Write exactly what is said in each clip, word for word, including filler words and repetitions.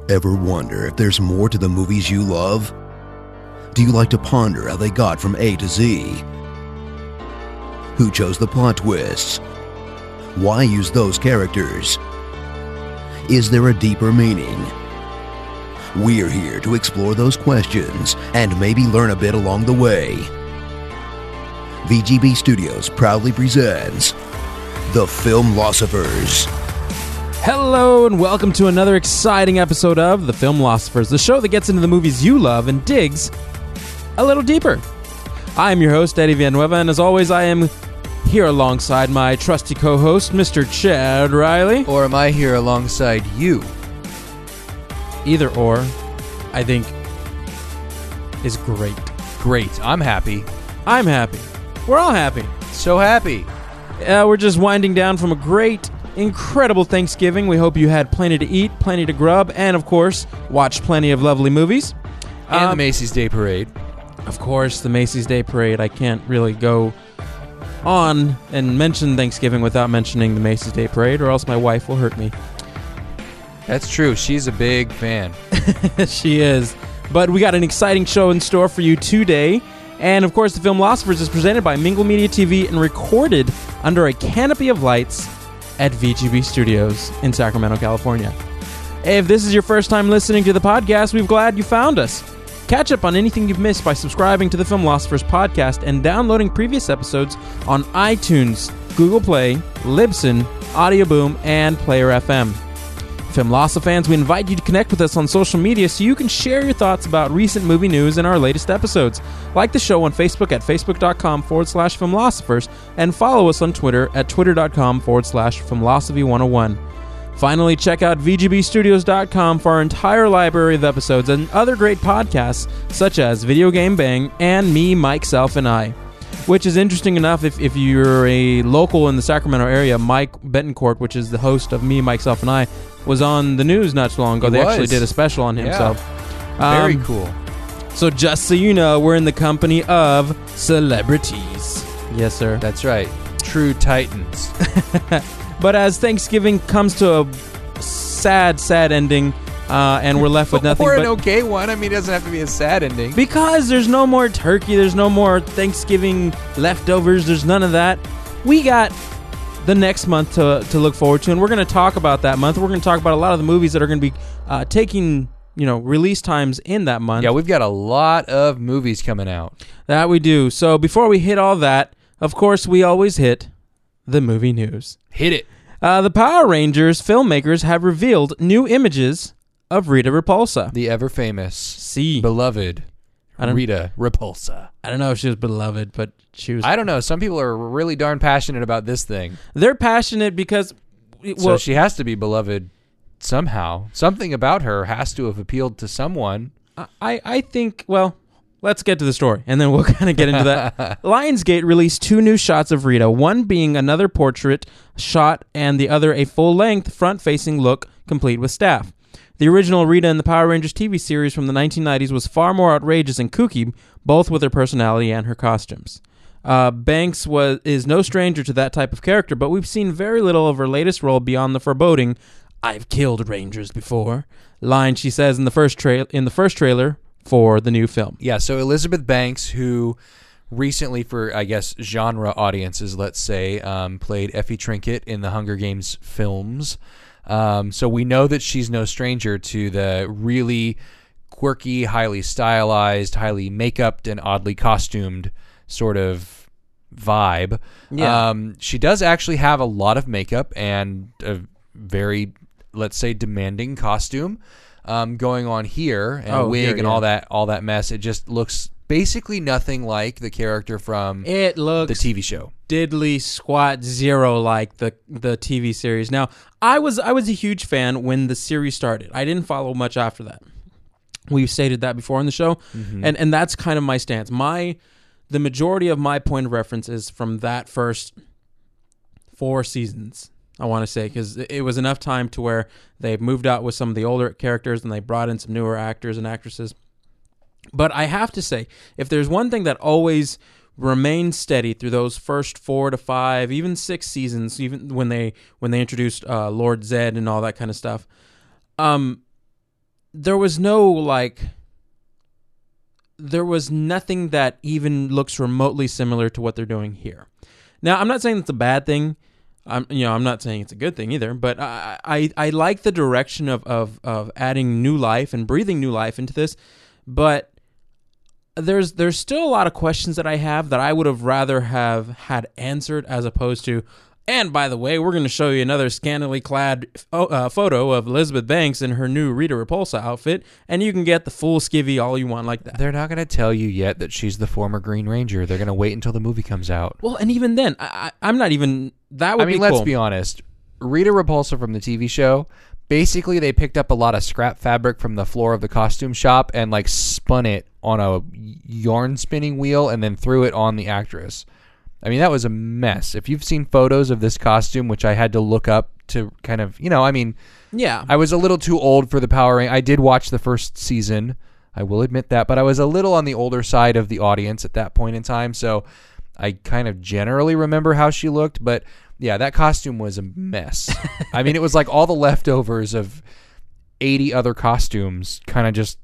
Ever wonder if there's more to the movies you love? Do you like to ponder how they got from A to Z? Who chose the plot twists? Why use those characters? Is there a deeper meaning? We're here to explore those questions and maybe learn a bit along the way. V G B Studios proudly presents The Filmlosophers. Hello and welcome to another exciting episode of The Filmlosophers, the show that gets into the movies you love and digs a little deeper. I am your host, Eddie Villanueva, and as always, I am here alongside my trusty co-host, Mister Chad Riley. Or am I here alongside you? Either or, I think, is great. Great. I'm happy. I'm happy. We're all happy. So happy. Uh, we're just winding down from a great, incredible Thanksgiving. We hope you had plenty to eat, plenty to grub, and, of course, watched plenty of lovely movies. And um, the Macy's Day Parade. Of course, the Macy's Day Parade. I can't really go on and mention Thanksgiving without mentioning the Macy's Day Parade, or else my wife will hurt me. That's true. She's a big fan. She is. But we got an exciting show in store for you today. And, of course, The Filmlosophers is presented by Mingle Media T V and recorded under a canopy of lights at V G B Studios in Sacramento, California. If this is your first time listening to the podcast, we're glad you found us. Catch up on anything you've missed by subscribing to the Filmlosophers podcast and downloading previous episodes on iTunes, Google Play, Libsyn, Audioboom, and Player F M. Filmlosophers fans, we invite you to connect with us on social media so you can share your thoughts about recent movie news and our latest episodes. Like the show on Facebook at facebook.com forward slash Filmlosophers and follow us on Twitter at twitter.com forward slash Filmlosophy101. Finally, check out V G B studios dot com for our entire library of episodes and other great podcasts such as Video Game Bang and Me, Mike, Self, and I. Which is interesting enough if, if you're a local in the Sacramento area. Mike Betancourt, which is the host of Me, Mike, Self, and I, was on the news not too long ago. He they was. actually did a special on himself. Yeah. Very Um, cool. So just so you know, we're in the company of celebrities. Yes, sir. That's right. True titans. But as Thanksgiving comes to a sad, sad ending, uh, and we're left with nothing or but... an okay one. I mean, it doesn't have to be a sad ending. Because there's no more turkey, there's no more Thanksgiving leftovers, there's none of that. We got the next month to to look forward to, and we're going to talk about that month. We're going to talk about a lot of the movies that are going to be uh, taking, you know, release times in that month. Yeah, we've got a lot of movies coming out. That we do. So before we hit all that, of course, we always hit the movie news. Hit it. Uh, the Power Rangers filmmakers have revealed new images of Rita Repulsa. The ever famous, See, beloved I don't- Rita Repulsa. I don't know if she was beloved, but she was. I don't know. Some people are really darn passionate about this thing. They're passionate because, well, So she has to be beloved somehow. Something about her has to have appealed to someone. I, I think, well, let's get to the story, and then we'll kind of get into that. Lionsgate released two new shots of Rita, one being another portrait shot and the other a full-length, front-facing look complete with staff. The original Rita in the Power Rangers T V series from the nineteen nineties was far more outrageous and kooky, both with her personality and her costumes. Uh, Banks was is no stranger to that type of character, but we've seen very little of her latest role beyond the foreboding, "I've killed Rangers before" line she says in the first tra- in the first trailer for the new film. Yeah, so Elizabeth Banks, who recently, for, I guess, genre audiences, let's say, um, played Effie Trinket in the Hunger Games films. Um, so we know that she's no stranger to the really quirky, highly stylized, highly make-upped, and oddly costumed sort of vibe. Yeah. Um, she does actually have a lot of makeup and a very, let's say, demanding costume um, going on here, and Oh, a wig here, and yeah. all that, all that mess. It just looks basically nothing like the character from It looks the T V show. diddly squat zero like the the T V series. Now, I was I was a huge fan when the series started. I didn't follow much after that. We've stated that before on the show, Mm-hmm. and and that's kind of my stance. My the majority of my point of reference is from that first four seasons. I want to say, because it was enough time to where they moved out with some of the older characters and they brought in some newer actors and actresses. But I have to say, if there's one thing that always remained steady through those first four to five, even six seasons, even when they when they introduced uh, Lord Zed and all that kind of stuff, um, there was no like there was nothing that even looks remotely similar to what they're doing here. Now, I'm not saying it's a bad thing. I'm, you know, I'm not saying it's a good thing either, but I, I, I like the direction of, of, of adding new life and breathing new life into this. But there's there's still a lot of questions that I have that I would have rather have had answered, as opposed to, and by the way, we're going to show you another scantily clad uh, photo of Elizabeth Banks in her new Rita Repulsa outfit, and you can get the full skivvy all you want like that. They're not going to tell you yet that she's the former Green Ranger. They're going to wait until the movie comes out. Well, and even then, I, I, I'm not even... That would I mean, be let's cool. be honest. Rita Repulsa from the T V show, basically they picked up a lot of scrap fabric from the floor of the costume shop and like spun it on a yarn spinning wheel and then threw it on the actress. I mean, that was a mess. If you've seen photos of this costume, which I had to look up to kind of, you know, I mean, Yeah. I was a little too old for the Power Rangers. I did watch the first season. I will admit that, but I was a little on the older side of the audience at that point in time, so I kind of generally remember how she looked, but yeah, that costume was a mess. I mean, it was like all the leftovers of eighty other costumes kind of just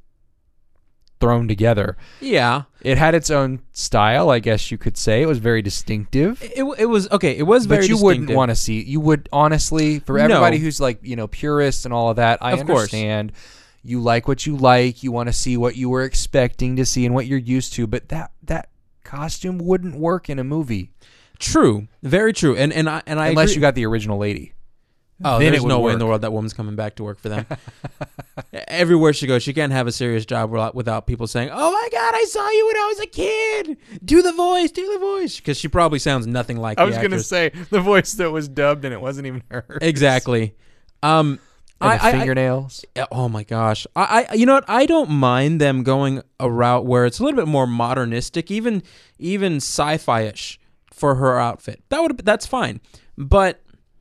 thrown together. Yeah. It had its own style, I guess you could say. It was very distinctive. It, it was, okay, it was very But you distinctive. wouldn't want to see, you would honestly, for No. everybody who's like, you know, purists and all of that, I Of course. understand. You like what you like. You want to see what you were expecting to see and what you're used to, but that that costume wouldn't work in a movie. True. Very true. And and I, and I Unless agree. you got the original lady. Oh, Then there's it would no way in work. the world that woman's coming back to work for them. Everywhere she goes, she can't have a serious job without, without people saying, "Oh my God, I saw you when I was a kid. Do the voice, do the voice," because she probably sounds nothing like. I the was going to actress. say the voice that was dubbed and it wasn't even her. Exactly. Um, And I, the I- I- fingernails. oh my gosh, I, I, you know what? I don't mind them going a route where it's a little bit more modernistic, even, even sci-fi-ish for her outfit. That would, that's fine. But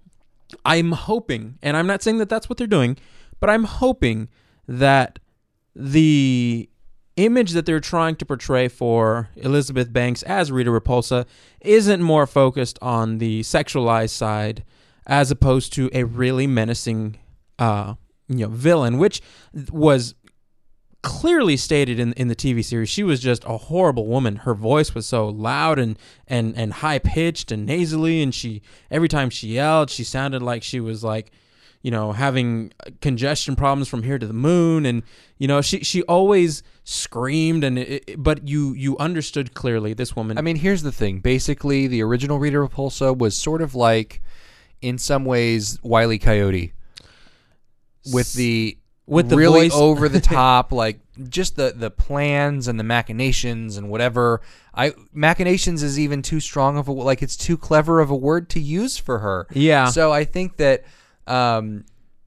I'm hoping, and I'm not saying that that's what they're doing, but I'm hoping that the image that they're trying to portray for Elizabeth Banks as Rita Repulsa isn't more focused on the sexualized side as opposed to a really menacing uh, you know, villain, which was clearly stated in in the T V series. She was just a horrible woman. Her voice was so loud and and and high pitched and nasally, and she every time she yelled, she sounded like she was like, you know, having congestion problems from here to the moon, and you know, she she always screamed, and it, it- but you you understood clearly this woman. I mean, here's the thing. Basically, the original Rita Repulsa was sort of like, in some ways, Wile E. Coyote. With the With the really voice. over the top, like just the, the plans and the machinations and whatever. I machinations is even too strong of a like it's too clever of a word to use for her. Yeah. So I think that um,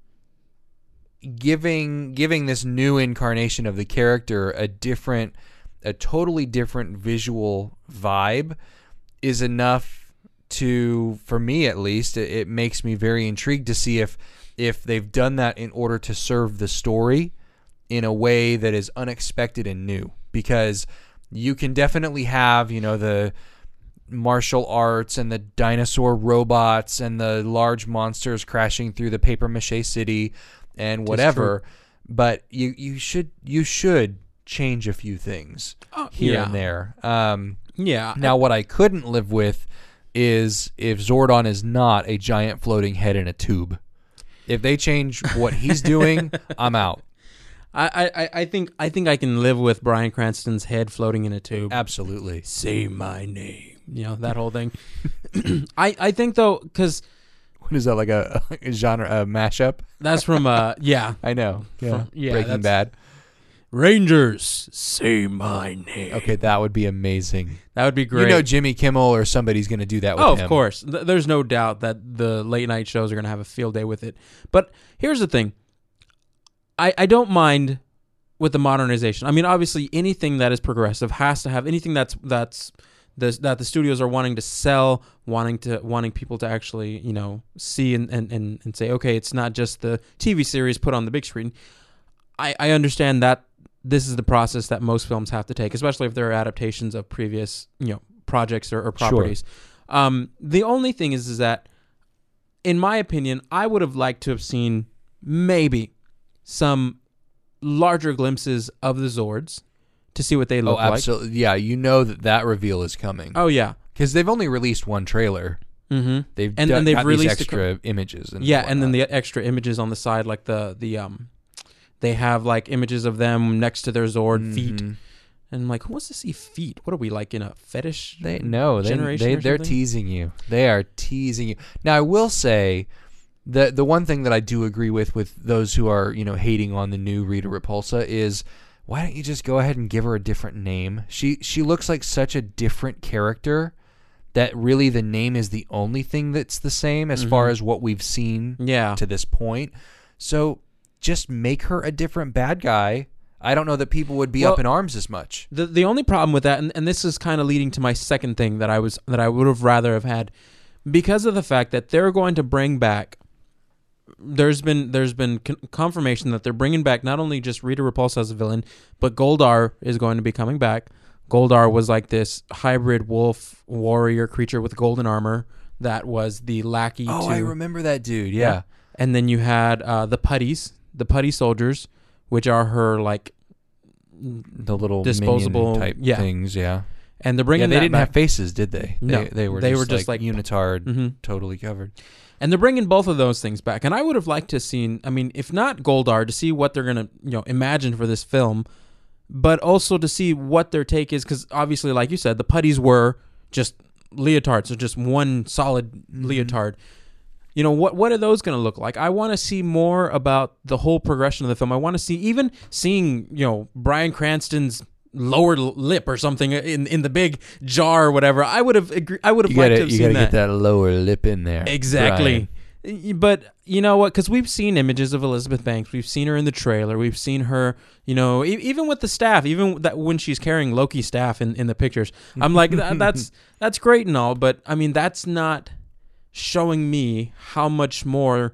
giving giving this new incarnation of the character a different, a totally different visual vibe is enough to, for me at least, it, it makes me very intrigued to see if. if they've done that in order to serve the story in a way that is unexpected and new. Because you can definitely have, you know, the martial arts and the dinosaur robots and the large monsters crashing through the papier-mâché city and whatever, but you, you should you should change a few things Oh, here yeah. and there. Um, yeah. now, what I couldn't live with is if Zordon is not a giant floating head in a tube. If they change what he's doing, I'm out. I, I, I think I think I can live with Bryan Cranston's head floating in a tube. Absolutely. Say my name. You know, that whole thing. I, I think, though, because What is that, like a, a genre, a mashup? that's from, uh, yeah. I know. Yeah. From- yeah, Breaking that's- Bad. Rangers, say my name. Okay, that would be amazing. That would be great. You know Jimmy Kimmel or somebody's going to do that with Oh, him. of course. Th- There's no doubt that the late night shows are going to have a field day with it. But here's the thing. I, I don't mind with the modernization. I mean, obviously, anything that is progressive has to have anything that's that's the, that the studios are wanting to sell, wanting to wanting people to actually, you know, see and, and, and, and say, okay, it's not just the T V series put on the big screen. I, I understand that this is the process that most films have to take, especially if they're adaptations of previous, you know, projects or, or properties. Um, the only thing is, is that, in my opinion, I would have liked to have seen maybe some larger glimpses of the Zords to see what they look oh, absolutely. like. Yeah, you know that that reveal is coming. Oh yeah, because they've only released one trailer. mm-hmm. They've and, d- and they've got released these extra co- images. And yeah, whatnot. and then the extra images on the side, like the the um, they have like images of them next to their Zord mm-hmm. feet, and I'm like, who wants to see feet? What are we like in a fetish? They no, they, generation they or they're something? teasing you. They are teasing you. Now I will say, the the one thing that I do agree with with those who are you know hating on the new Rita Repulsa is, why don't you just go ahead and give her a different name? She she looks like such a different character that really the name is the only thing that's the same as mm-hmm. far as what we've seen yeah. to this point. So just make her a different bad guy. I don't know that people would be well, up in arms as much. The the only problem with that, and, and this is kind of leading to my second thing that I was that I would have rather have had, because of the fact that they're going to bring back. There's been there's been con- confirmation that they're bringing back not only just Rita Repulsa as a villain, but Goldar is going to be coming back. Goldar was like this hybrid wolf warrior creature with golden armor that was the lackey. Oh, to, I remember that dude. Yeah. yeah. And then you had uh, the putties, the putty soldiers, which are her like the little disposable type yeah. things. Yeah. And they're bringing. Yeah, they that didn't back. have faces, did they? No, they, they were. They just were just like, like unitard, mm-hmm. totally covered. And they're bringing both of those things back. And I would have liked to seen, I mean, if not Goldar, to see what they're going to, you know, imagine for this film, but also to see what their take is, because obviously, like you said, the putties were just leotards, so just one solid mm-hmm. leotard. You know, what what are those going to look like? I want to see more about the whole progression of the film. I want to see, even seeing, you know, Bryan Cranston's lower lip or something in in the big jar or whatever. I would have agree, I would have you liked gotta, to have you seen gotta that. get that lower lip in there. Exactly. Brian. But you know what? Because we've seen images of Elizabeth Banks. We've seen her in the trailer. We've seen her, you know, e- even with the staff, even that when she's carrying Loki's staff in, in the pictures. I'm like, that, that's that's great and all, but I mean, that's not showing me how much more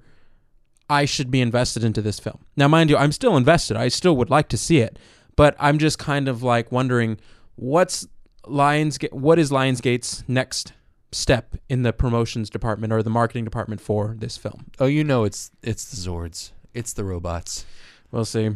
I should be invested into this film. Now, mind you, I'm still invested. I still would like to see it. But I'm just kind of like wondering what's Lionsgate, what is Lionsgate's next step in the promotions department or the marketing department for this film? Oh, you know, it's it's the Zords. It's the robots. We'll see.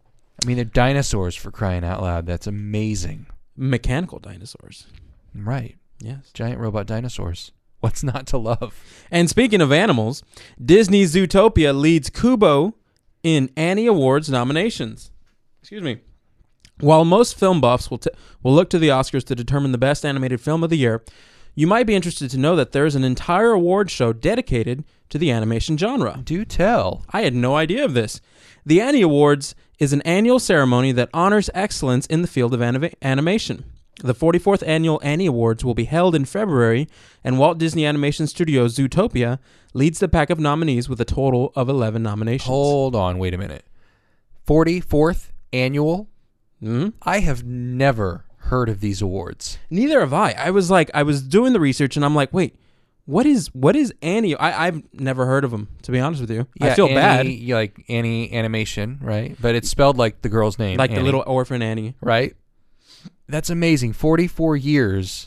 I mean, they're dinosaurs, for crying out loud. That's amazing. Mechanical dinosaurs. Right. Yes. Giant robot dinosaurs. What's not to love? And speaking of animals, Disney's Zootopia leads Kubo in Annie Awards nominations. Excuse me. While most film buffs will, t- will look to the Oscars to determine the best animated film of the year, you might be interested to know that there's an entire award show dedicated to the animation genre. Do tell. I had no idea of this. The Annie Awards is an annual ceremony that honors excellence in the field of anim- animation. The forty-fourth Annual Annie Awards will be held in February, and Walt Disney Animation Studios' Zootopia leads the pack of nominees with a total of eleven nominations. Hold on, wait a minute. forty-fourth Annual? Mm-hmm. I have never heard of these awards. Neither have I. I was like, I was doing the research, and I'm like, wait, what is what is Annie? I, I've never heard of them, to be honest with you. Yeah, I feel Annie, bad. you like Annie Animation, right? But it's spelled like the girl's name. Like Annie, the little orphan Annie. right? That's amazing. forty-four years.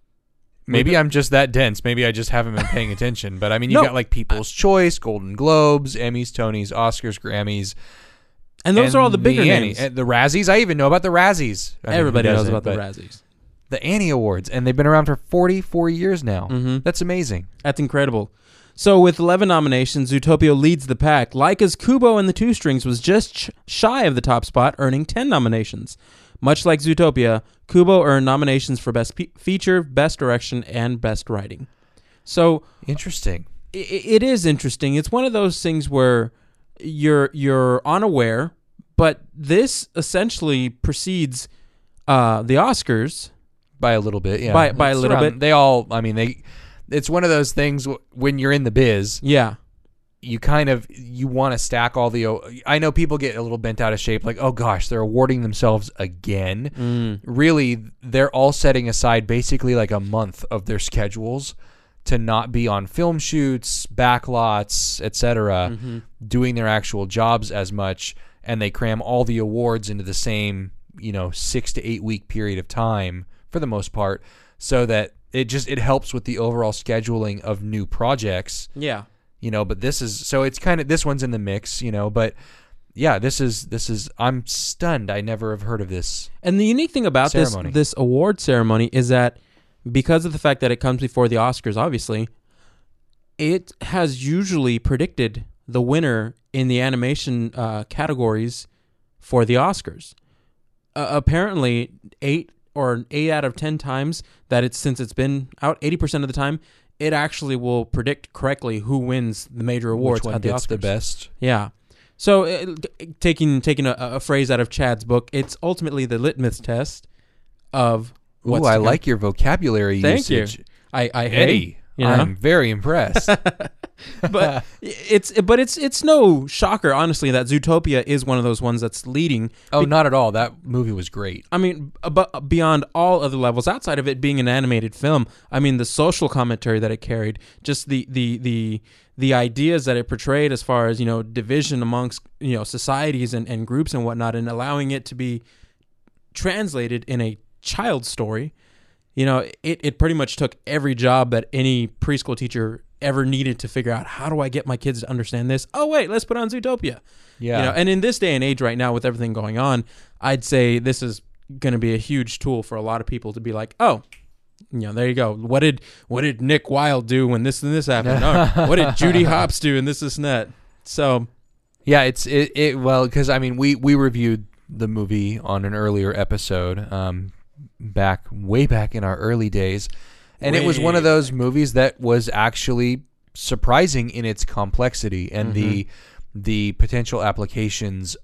Maybe I'm just that dense. Maybe I just haven't been paying attention. But I mean, you No. got like People's Choice, Golden Globes, Emmys, Tonys, Oscars, Grammys. And those and are all the bigger Annie- names. and the Razzies. I even know about the Razzies. I mean, who Everybody knows doesn't, about the but Razzies. The Annie Awards, and they've been around for forty-four years now. Mm-hmm. That's amazing. That's incredible. So with eleven nominations, Zootopia leads the pack. Laika's Kubo and the Two Strings was just sh- shy of the top spot, earning ten nominations. Much like Zootopia, Kubo earned nominations for Best Pe- Feature, Best Direction, and Best Writing. So Interesting. I- it is interesting. It's one of those things where you're you're unaware, but this essentially precedes uh, the Oscars. By a little bit, yeah. By- by a It's little around- bit. They all, I mean, they. It's one of those things w- when you're in the biz, Yeah. you kind of you want to stack all the. o- I know people get a little bent out of shape, like, oh gosh, they're awarding themselves again. Mm. Really, they're all setting aside basically like a month of their schedules to not be on film shoots, backlots, et cetera, Mm-hmm. doing their actual jobs as much, and they cram all the awards into the same, you know, six to eight week period of time for the most part, so that it just it helps with the overall scheduling of new projects. Yeah. You know, but this is so it's kind of this one's in the mix, you know, but yeah, this is this is. I'm stunned. I never have heard of this. And the unique thing about this Ceremony. this award ceremony is that because of the fact that it comes before the Oscars, obviously, it has usually predicted the winner in the animation uh, categories for the Oscars. Uh, apparently, eight or eight out of ten times that it's since it's been out, eighty percent of the time, it actually will predict correctly who wins the major awards Which one at the gets Oscars. the best? Yeah. So uh, taking taking a, a phrase out of Chad's book, it's ultimately the litmus test of what's Ooh, I to come. like your vocabulary Thank usage. you. I, I Eddie, hey, you know? I'm very impressed. but it's but it's it's no shocker, honestly, that Zootopia is one of those ones that's leading. Oh, Be- not at all. That movie was great. I mean, but beyond all other levels, outside of it being an animated film, I mean, the social commentary that it carried, just the the the the ideas that it portrayed as far as, you know, division amongst, you know, societies and, and groups and whatnot, and allowing it to be translated in a child story. You know, it, it pretty much took every job that any preschool teacher ever needed to figure out, how do I get my kids to understand this? Oh, wait, let's put on Zootopia. Yeah. You know, and in this day and age right now with everything going on, I'd say this is going to be a huge tool for a lot of people to be like, oh, you know, there you go. What did what did Nick Wilde do when this and this happened? Or what did Judy Hopps do and this, this, and that? So, Yeah, it's it, it well, because I mean, we, we reviewed the movie on an earlier episode, um, back way back in our early days, and it was one of those movies that was actually surprising in its complexity and Mhm. the the potential applications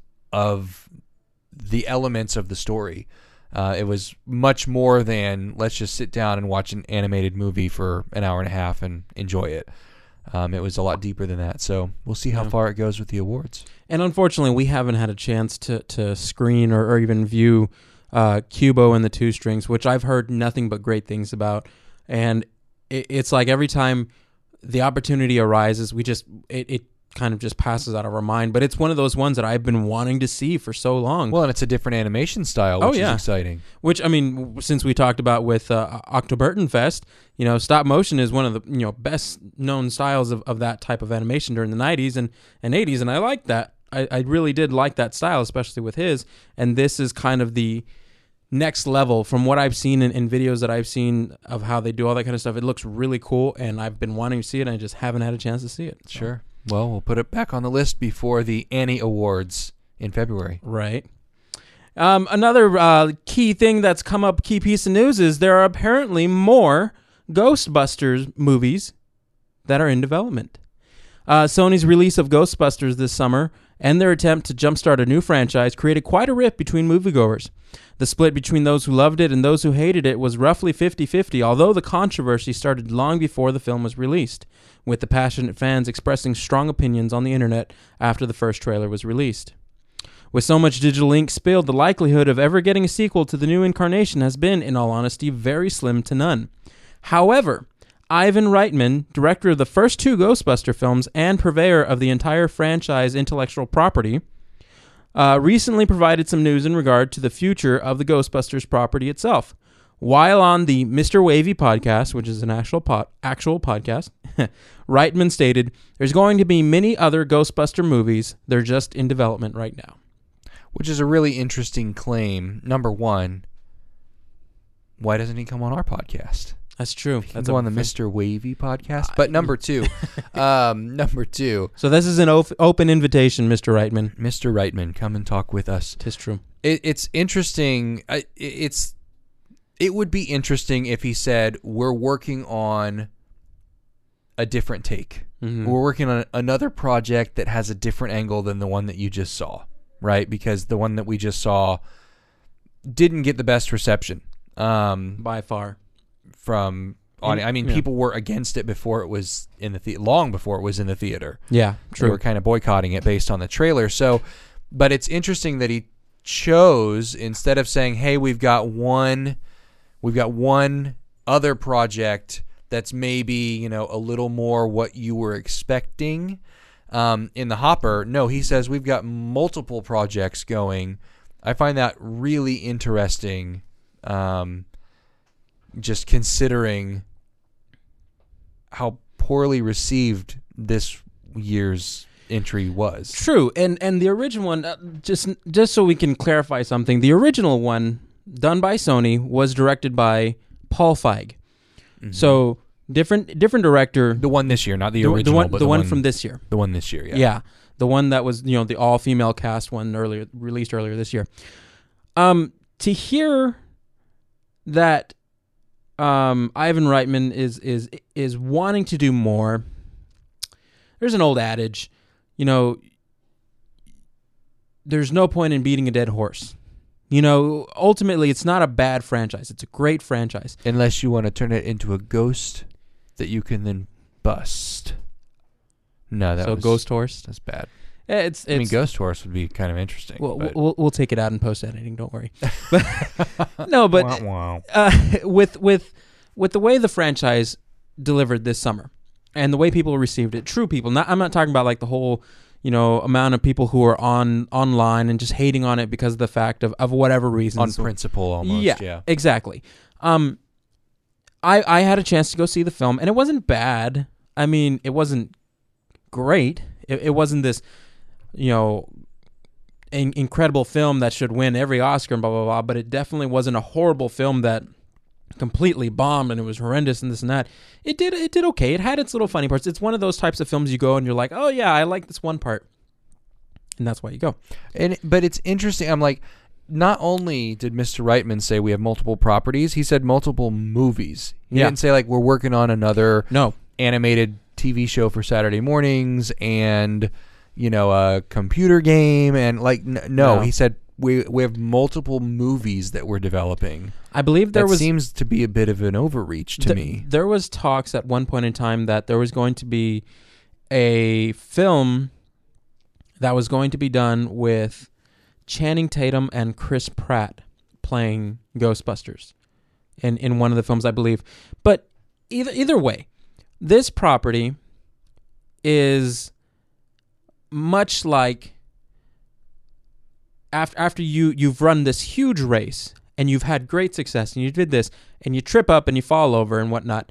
of the elements of the story. Uh, it was much more than let's just sit down and watch an animated movie for an hour and a half and enjoy it. Um, it was a lot deeper than that. So we'll see how Yeah. far it goes with the awards. and unfortunately, we haven't had a chance to, to screen or, or even view uh, Kubo and the Two Strings, which I've heard nothing but great things about. And it, it's like every time the opportunity arises, we just it, it kind of just passes out of our mind. But it's one of those ones that I've been wanting to see for so long. Well, and it's a different animation style, Oh, which yeah. is exciting. Which, I mean, w- since we talked about with uh, Octoberton Fest, you know, stop motion is one of the, you know, best known styles of, of that type of animation during the nineties and, and eighties. And I like that. I, I really did like that style, especially with his. And this is kind of the next level from what I've seen in, in videos that I've seen of how they do all that kind of stuff. It looks really cool, and I've been wanting to see it, and I just haven't had a chance to see it. So. Sure. Well, we'll put it back on the list before the Annie Awards in February. Right. Um, another uh, key thing that's come up, key piece of news, is there are apparently more Ghostbusters movies that are in development. Uh, Sony's release of Ghostbusters this summer and their attempt to jumpstart a new franchise created quite a rift between moviegoers. The split between those who loved it and those who hated it was roughly fifty-fifty, although the controversy started long before the film was released, with the passionate fans expressing strong opinions on the internet after the first trailer was released. With so much digital ink spilled, the likelihood of ever getting a sequel to the new incarnation has been, in all honesty, very slim to none. However, Ivan Reitman, director of the first two Ghostbuster films and purveyor of the entire franchise intellectual property, uh, recently provided some news in regard to the future of the Ghostbusters property itself. While on the Mister Wavy podcast, which is an actual pod, actual podcast, Reitman stated, "There's going to be many other Ghostbuster movies. They're just in development right now." Which is a really interesting claim. Number one, why doesn't he come on our podcast? That's true. He can That's go a on the thing. Mister Wavy podcast. But number two, um, number two, So this is an op- open invitation, Mister Reitman. Mister Reitman, come and talk with us. Tis true. It, it's interesting. I, it's it would be interesting if he said we're working on a different take. Mhm. We're working on another project that has a different angle than the one that you just saw, right? Because the one that we just saw didn't get the best reception um, By far. from. On, I mean, Yeah. people were against it before it was in the, the long before it was in the theater. Yeah, They true. were kind of boycotting it based on the trailer. So, but it's interesting that he chose, instead of saying, "Hey, we've got one, we've got one other project that's maybe, you know, a little more what you were expecting um, in the hopper." No, he says we've got multiple projects going. I find that really interesting. Um, just considering how poorly received this year's entry was. True, and and the original one, uh, just just so we can clarify something, the original one done by Sony was directed by Paul Feig. Mm-hmm. So different different director. The one this year, not the, the original, the one, but the, the one, one from this year. The one this year, yeah. Yeah, the one that was, you know, the all female cast one earlier released earlier this year. Um, to hear that um, Ivan Reitman is is is wanting to do more. There's an old adage, you know, there's no point in beating a dead horse. You know, ultimately, it's not a bad franchise. It's a great franchise. Unless you want to turn it into a ghost that you can then bust. No, that so was... Ghost Horse? That's bad. Yeah, it's, it's, I mean, Ghost Horse would be kind of interesting. We'll, but... we'll, we'll take it out in post-editing, don't worry. But, no, but uh, with, with, with the way the franchise delivered this summer, and the way people received it, true people. Not, I'm not talking about like the whole, you know, amount of people who are on online and just hating on it because of the fact of, of whatever reasons. On principle, almost. Yeah, yeah. exactly. Um, I I had a chance to go see the film, and it wasn't bad. I mean, it wasn't great. It, it wasn't this, you know, in, incredible film that should win every Oscar and blah blah blah. But it definitely wasn't a horrible film that completely bombed and it was horrendous and this and that. It did it did okay. It had its little funny parts. It's one of those types of films you go and you're like, oh yeah, I like this one part, and that's why you go. And but it's interesting. I'm like, not only did Mister Reitman say we have multiple properties, he said multiple movies. He Yeah. didn't say like we're working on another No. animated T V show for Saturday mornings and, you know, a computer game and like n- no, No. he said we we have multiple movies that we're developing. I believe there that was seems to be a bit of an overreach to th- me. There was talks at one point in time that there was going to be a film that was going to be done with Channing Tatum and Chris Pratt playing Ghostbusters in, in one of the films, I believe. But either either way, this property is much like after after you you've run this huge race and you've had great success and you did this and you trip up and you fall over and whatnot.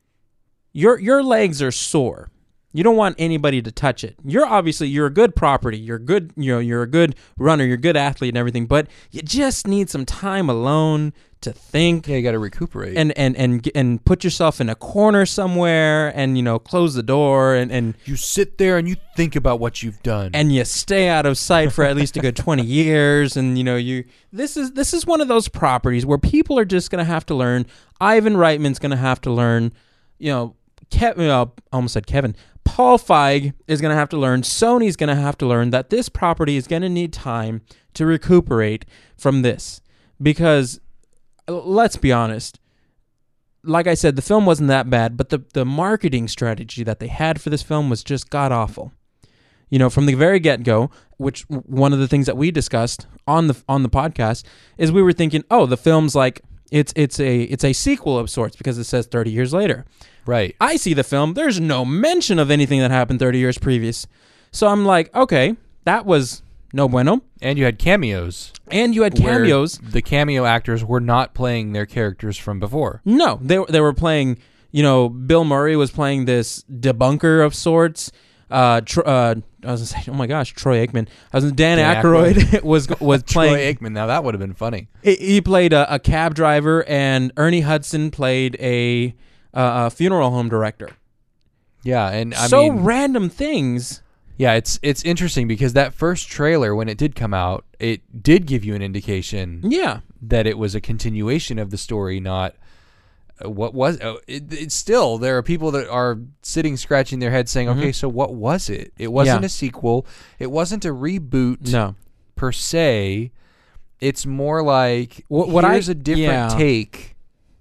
Your your legs are sore. You don't want anybody to touch it. You're obviously you're a good property. You're good. You know you're a good runner. You're a good athlete and everything. But you just need some time alone to think. Yeah, you got to recuperate and and and and put yourself in a corner somewhere and you know close the door and and you sit there and you think about what you've done and you stay out of sight for at least a good twenty years. And you know you this is this is one of those properties where people are just gonna have to learn. Ivan Reitman's gonna have to learn. You know, Kevin. Uh, I almost said Kevin. Paul Feig is going to have to learn, Sony's going to have to learn that this property is going to need time to recuperate from this. Because, let's be honest, like I said, the film wasn't that bad, but the, the marketing strategy that they had for this film was just god-awful. You know, from the very get-go, which one of the things that we discussed on the on the podcast is we were thinking, oh, the film's like, it's it's a it's a sequel of sorts because it says thirty years later. Right. I see the film. There's no mention of anything that happened thirty years previous. So I'm like, okay, that was no bueno. And you had cameos. And you had cameos. The cameo actors were not playing their characters from before. No, they they were playing, you know, Bill Murray was playing this debunker of sorts. Uh, tr- uh, I was gonna say, oh my gosh, Troy Aikman. I was Dan, Dan Aykroyd, Aykroyd was was playing. Troy Aikman. Now that would have been funny. He, he played a, a cab driver, and Ernie Hudson played a, uh, a funeral home director. Yeah, and I so mean, random things. Yeah, it's it's interesting because that first trailer, when it did come out, it did give you an indication. Yeah, that it was a continuation of the story, not. What was oh, it, it's still there are people that are sitting scratching their heads saying, mm-hmm. okay, so what was it? It wasn't yeah. a sequel. It wasn't a reboot no. per se. It's more like what, what here's I, a different yeah. take,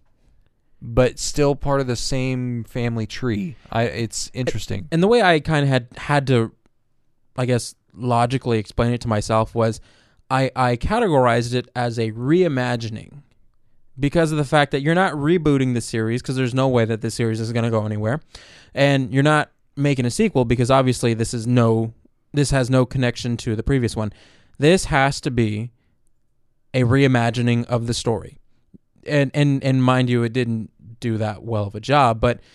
but still part of the same family tree. I it's interesting. And the way I kind of had had to, I guess, logically explain it to myself was I, I categorized it as a reimagining. Because of the fact that you're not rebooting the series, because there's no way that this series is going to go anywhere, and you're not making a sequel because obviously this is no, this has no connection to the previous one. This has to be a reimagining of the story, and and and mind you, it didn't do that well of a job. But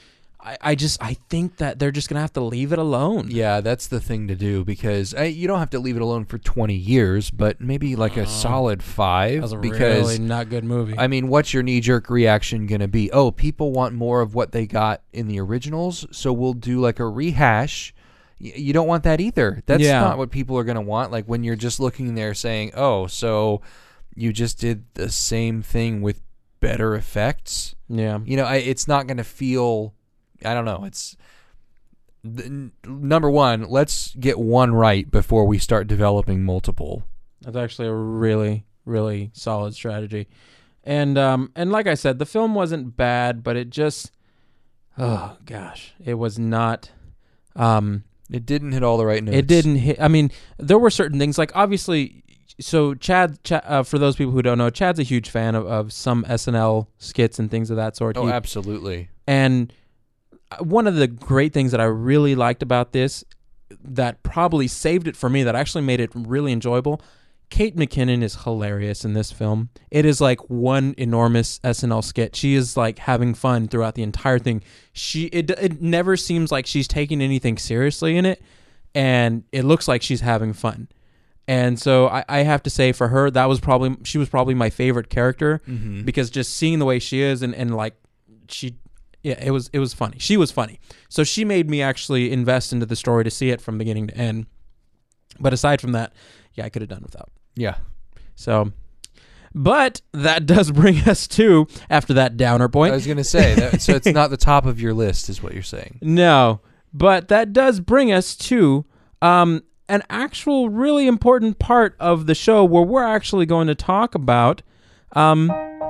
I, I just I think that they're just gonna have to leave it alone. Yeah, that's the thing to do because uh, you don't have to leave it alone for twenty years, but maybe like a solid five. That was a because, really not good movie. I mean, what's your knee-jerk reaction going to be? Oh, people want more of what they got in the originals, so we'll do like a rehash. Y- you don't want that either. That's Yeah. not what people are going to want. Like when you're just looking there saying, oh, so you just did the same thing with better effects. yeah. You know, I, it's not going to feel... I don't know. It's the, n- number one. Let's get one right before we start developing multiple. That's actually a really, really solid strategy. And um and like I said, the film wasn't bad, but it just oh gosh, it was not um It didn't hit all the right notes. it didn't hit. I mean, there were certain things like obviously so Chad, Chad uh, for those people who don't know, Chad's a huge fan of, of some S N L skits and things of that sort. Oh, He- absolutely. And one of the great things that I really liked about this that probably saved it for me, that actually made it really enjoyable, Kate McKinnon is hilarious in this film. It is like one enormous S N L skit. She is like having fun throughout the entire thing. She it, it never seems like she's taking anything seriously in it, and it looks like she's having fun. And so I, I have to say for her, that was probably she was probably my favorite character Mm-hmm. because just seeing the way she is and, and like she yeah, it was it was funny. She was funny. So she made me actually invest into the story to see it from beginning to end. But aside from that, yeah, I could have done without. Yeah. So, but that does bring us to, after that downer I point. was going to say, that, so it's not the top of your list is what you're saying. No, but that does bring us to um, an actual really important part of the show where we're actually going to talk about um,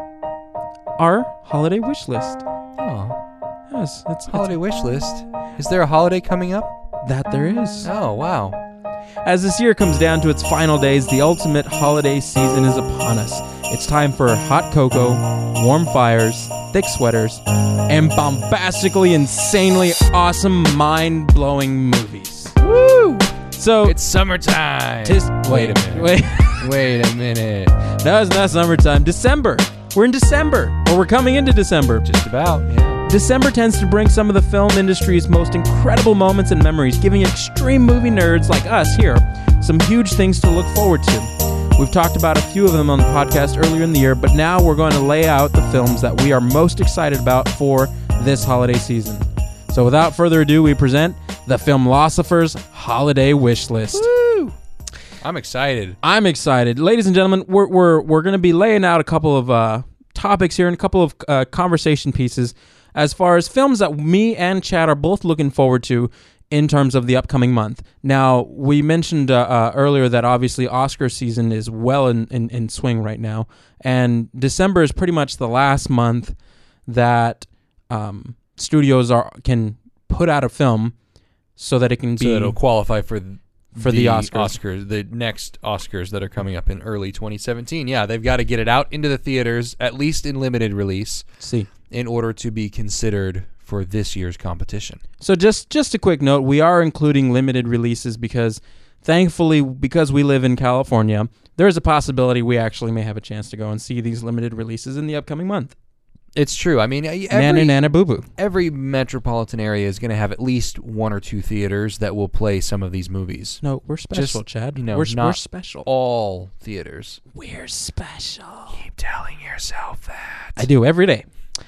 our holiday wish list. Oh, Yes, it's, it's holiday wish list. Is there a holiday coming up? that there is. Oh, wow. As this year comes down to its final days, the ultimate holiday season is upon us. It's time for hot cocoa, warm fires, thick sweaters, and bombastically, insanely awesome, mind-blowing movies. Woo! So It's summertime. tis- Wait a minute. Wait, Wait a minute. no, it's not summertime. December. We're in December, or we're coming into December. Just about, yeah. December tends to bring some of the film industry's most incredible moments and memories, giving extreme movie nerds like us here some huge things to look forward to. We've talked about a few of them on the podcast earlier in the year, but now we're going to lay out the films that we are most excited about for this holiday season. So without further ado, we present the Filmlosopher's Holiday Wish List. Woo! I'm excited. I'm excited. Ladies and gentlemen, we're we're, we're going to be laying out a couple of uh, topics here and a couple of uh, conversation pieces as far as films that me and Chad are both looking forward to in terms of the upcoming month. Now, we mentioned uh, uh, earlier that obviously Oscar season is well in, in, in swing right now, and December is pretty much the last month that um, studios are can put out a film so that it can So be it'll qualify for for the Oscars. Oscars, the next Oscars that are coming up in early twenty seventeen. Yeah, they've got to get it out into the theaters, at least in limited release, see. in order to be considered for this year's competition. So just just a quick note, we are including limited releases because thankfully, because we live in California, there is a possibility we actually may have a chance to go and see these limited releases in the upcoming month. It's true. I mean, every, Nana Nana Boo Boo. every metropolitan area is going to have at least one or two theaters that will play some of these movies. No, we're special, Just, Chad. you know, we're, not we're special. All theaters. We're special. Keep telling yourself that. I do every day.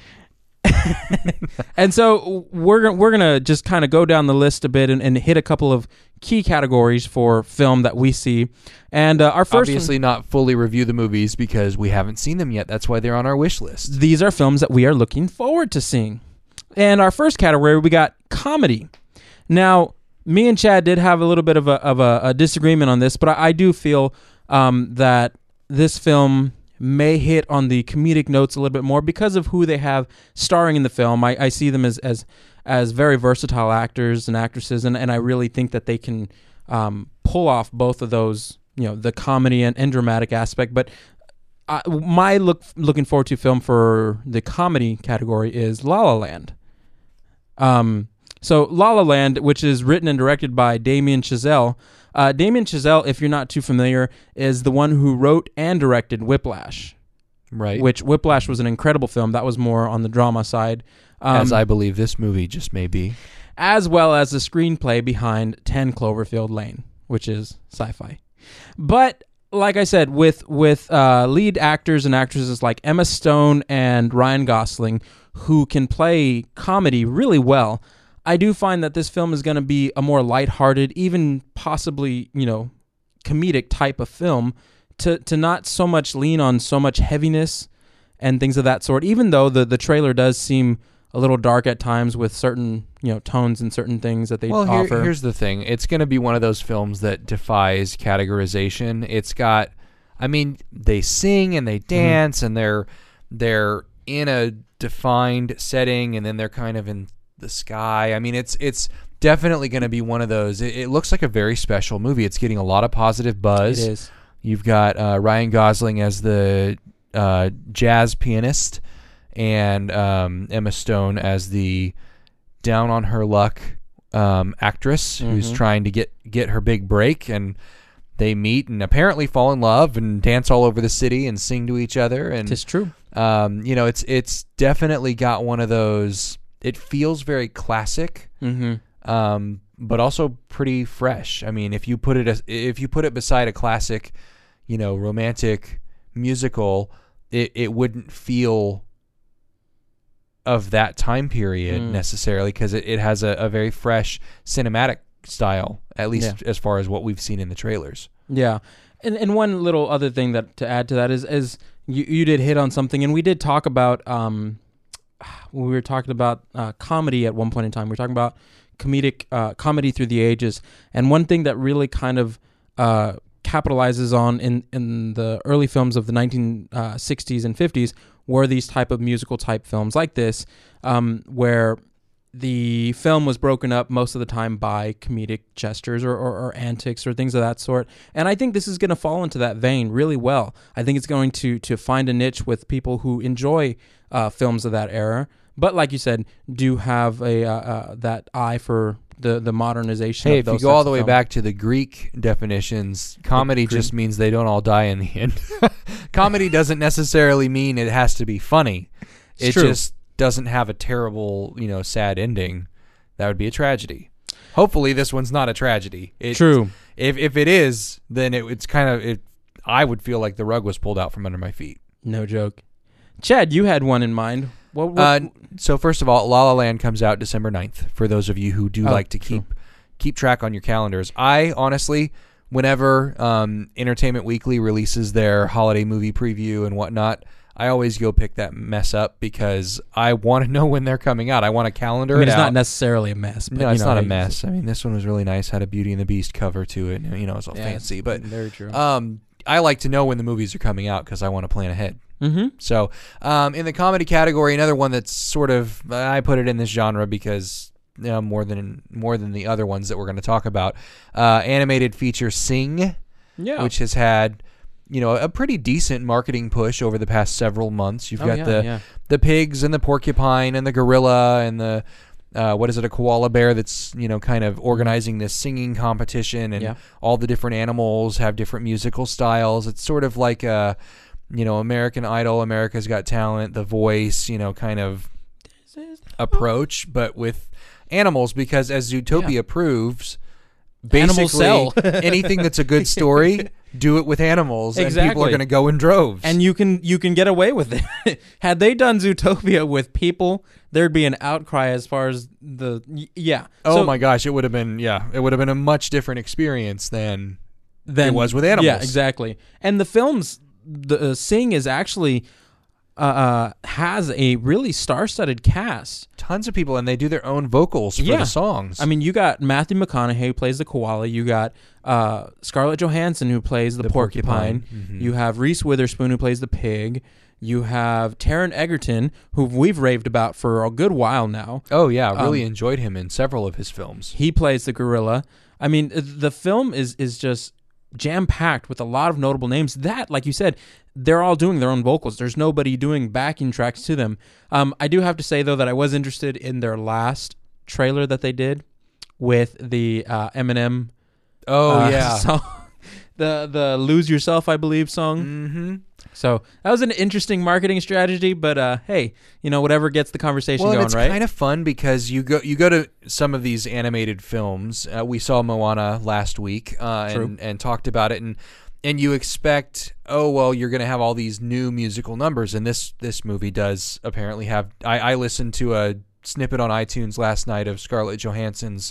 And so we're gonna we're gonna just kind of go down the list a bit and, and hit a couple of key categories for film that we see. And uh, our first one- Obviously not fully review the movies because we haven't seen them yet. That's why they're on our wish list. these are films that we are looking forward to seeing. And our first category, we got comedy. Now, me and Chad did have a little bit of a of a, a disagreement on this, but I, I do feel um, that this film may hit on the comedic notes a little bit more because of who they have starring in the film. I, I see them as as as very versatile actors and actresses, and, and I really think that they can um, pull off both of those, you know, the comedy and, and dramatic aspect. But uh, my look looking forward to film for the comedy category is La La Land. Um, so La La Land, which is written and directed by Damien Chazelle. Uh, Damien Chazelle, if you're not too familiar, is the one who wrote and directed Whiplash. Right. Which Whiplash was an incredible film. That was more on the drama side. Um, As I believe this movie just may be. As well as the screenplay behind ten Cloverfield Lane, which is sci-fi. But like I said, with with uh, lead actors and actresses like Emma Stone and Ryan Gosling, who can play comedy really well, I do find that this film is going to be a more lighthearted, even possibly, you know, comedic type of film, to to not so much lean on so much heaviness and things of that sort, even though the, the trailer does seem a little dark at times with certain, you know, tones and certain things that they well, here, offer. here's the thing. It's going to be one of those films that defies categorization. It's got, I mean, they sing and they dance mm-hmm. and they're they're in a defined setting and then they're kind of in the sky. I mean, it's it's definitely going to be one of those. It, it looks like a very special movie. It's getting a lot of positive buzz. It is. You've got uh, Ryan Gosling as the uh, jazz pianist and um, Emma Stone as the down on her luck um, actress mm-hmm. who's trying to get, get her big break, and they meet and apparently fall in love and dance all over the city and sing to each other. And it's true. Um, you know, it's it's definitely got one of those. It feels very classic, mm-hmm. um, but also pretty fresh. I mean, if you put it as, if you put it beside a classic, you know, romantic musical, it it wouldn't feel of that time period mm. necessarily, because it, it has a, a very fresh cinematic style, at least yeah. as far as what we've seen in the trailers. Yeah. And and one little other thing that to add to that is, is you, you did hit on something, and we did talk about, um, we were talking about uh, comedy at one point in time. We were talking about comedic uh, comedy through the ages. And one thing that really kind of uh, capitalizes on in, in the early films of the nineteen sixties and fifties were these type of musical type films like this, um, where the film was broken up most of the time by comedic gestures or, or, or antics or things of that sort. And I think this is going to fall into that vein really well. I think it's going to to find a niche with people who enjoy uh, films of that era, but like you said, do have a uh, uh, that eye for the, the modernization hey, of those if you go all the way films. back to the Greek definitions, comedy Greek. just means they don't all die in the end. Comedy doesn't necessarily mean it has to be funny. It's it true. just doesn't have a terrible, you know, sad ending. That would be a tragedy. Hopefully this one's not a tragedy. It, True. If if it is, then it, it's kind of, it. I would feel like the rug was pulled out from under my feet. No joke. Chad, you had one in mind. What, what, Uh, so first of all, La La Land comes out December ninth, for those of you who do Oh, like to true. keep keep track on your calendars. I honestly, whenever um, Entertainment Weekly releases their holiday movie preview and whatnot, I always go pick that mess up because I want to know when they're coming out. I want a calendar. I mean, it it's out. not necessarily a mess. But No, you it's know, not a you- mess. I mean, this one was really nice. Had a Beauty and the Beast cover to it. You know, it was all Yeah, fancy. But very true. um, I like to know when the movies are coming out because I want to plan ahead. Mm-hmm. So, um, in the comedy category, another one that's sort of, I put it in this genre because you know, more than more than the other ones that we're going to talk about. Uh, animated feature Sing, Yeah. which has had, you know, a pretty decent marketing push over the past several months. You've Oh, got yeah, the yeah. the pigs and the porcupine and the gorilla and the uh, what is it, a koala bear that's, you know, kind of organizing this singing competition, and Yeah. all the different animals have different musical styles. It's sort of like a, you know, American Idol, America's Got Talent, The Voice, you know, kind of approach, but with animals, because as Zootopia Yeah. proves, Animals basically sell. anything that's a good story, do it with animals, and people Exactly. are going to go in droves. And you can you can get away with it. Had they done Zootopia with people, there'd be an outcry as far as the y- yeah. oh So my gosh, it would have been yeah, it would have been a much different experience than then, it was with animals. Yeah, exactly. And the film's the uh, Sing is actually uh, uh, has a really star-studded cast. Tons of people, and they do their own vocals for Yeah. the songs. I mean, you got Matthew McConaughey who plays the koala. You got uh, Scarlett Johansson who plays the, The porcupine. porcupine. Mhm. You have Reese Witherspoon who plays the pig. You have Taron Egerton, who we've raved about for a good while now. oh yeah, I really um, enjoyed him in several of his films. He plays the gorilla. I mean, the film is is just jam-packed with a lot of notable names that, like you said, they're all doing their own vocals. There's nobody doing backing tracks to them. Um, I do have to say, though, that I was interested in their last trailer that they did with the uh, Eminem Oh uh, yeah, song. the the "Lose Yourself," I believe, song. Mm-hmm. So that was an interesting marketing strategy, but uh, hey, you know, whatever gets the conversation well, going, it's right? kind of fun because you go you go to some of these animated films. Uh, we saw Moana last week uh, and and talked about it, and and you expect, oh well, you're going to have all these new musical numbers, and this this movie does apparently have. I, I listened to a snippet on iTunes last night of Scarlett Johansson's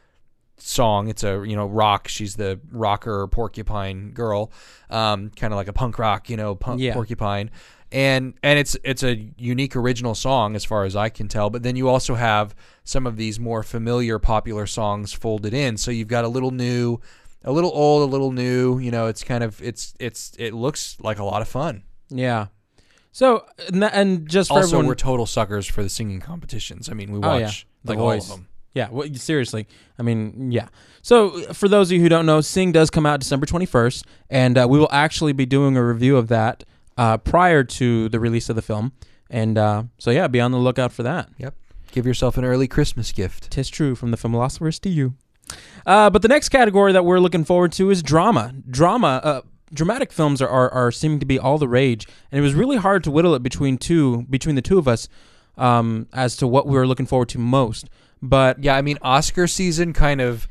song. It's a, you know, rock. She's the rocker porcupine girl, um, kind of like a punk rock, you know, punk, Yeah. porcupine. And and it's it's a unique original song as far as I can tell. But then you also have some of these more familiar popular songs folded in. So you've got a little new, a little old, a little new. You know, it's kind of it's it's it looks like a lot of fun. Yeah. So and, that- and just for Also, everyone, we're total suckers for the singing competitions. I mean, we Oh, watch yeah. The like all Voice. of them. yeah, well, seriously. I mean, yeah. So for those of you who don't know, Sing does come out December twenty-first, and uh, we will actually be doing a review of that uh, prior to the release of the film. And uh, so yeah, be on the lookout for that. Yep. Give yourself an early Christmas gift. Tis true from the Filmolophers to you. Uh, but the next category that we're looking forward to is drama. Drama. Uh, dramatic films are, are are seeming to be all the rage, and it was really hard to whittle it between two between the two of us um, as to what we were looking forward to most. But Yeah, I mean, Oscar season kind of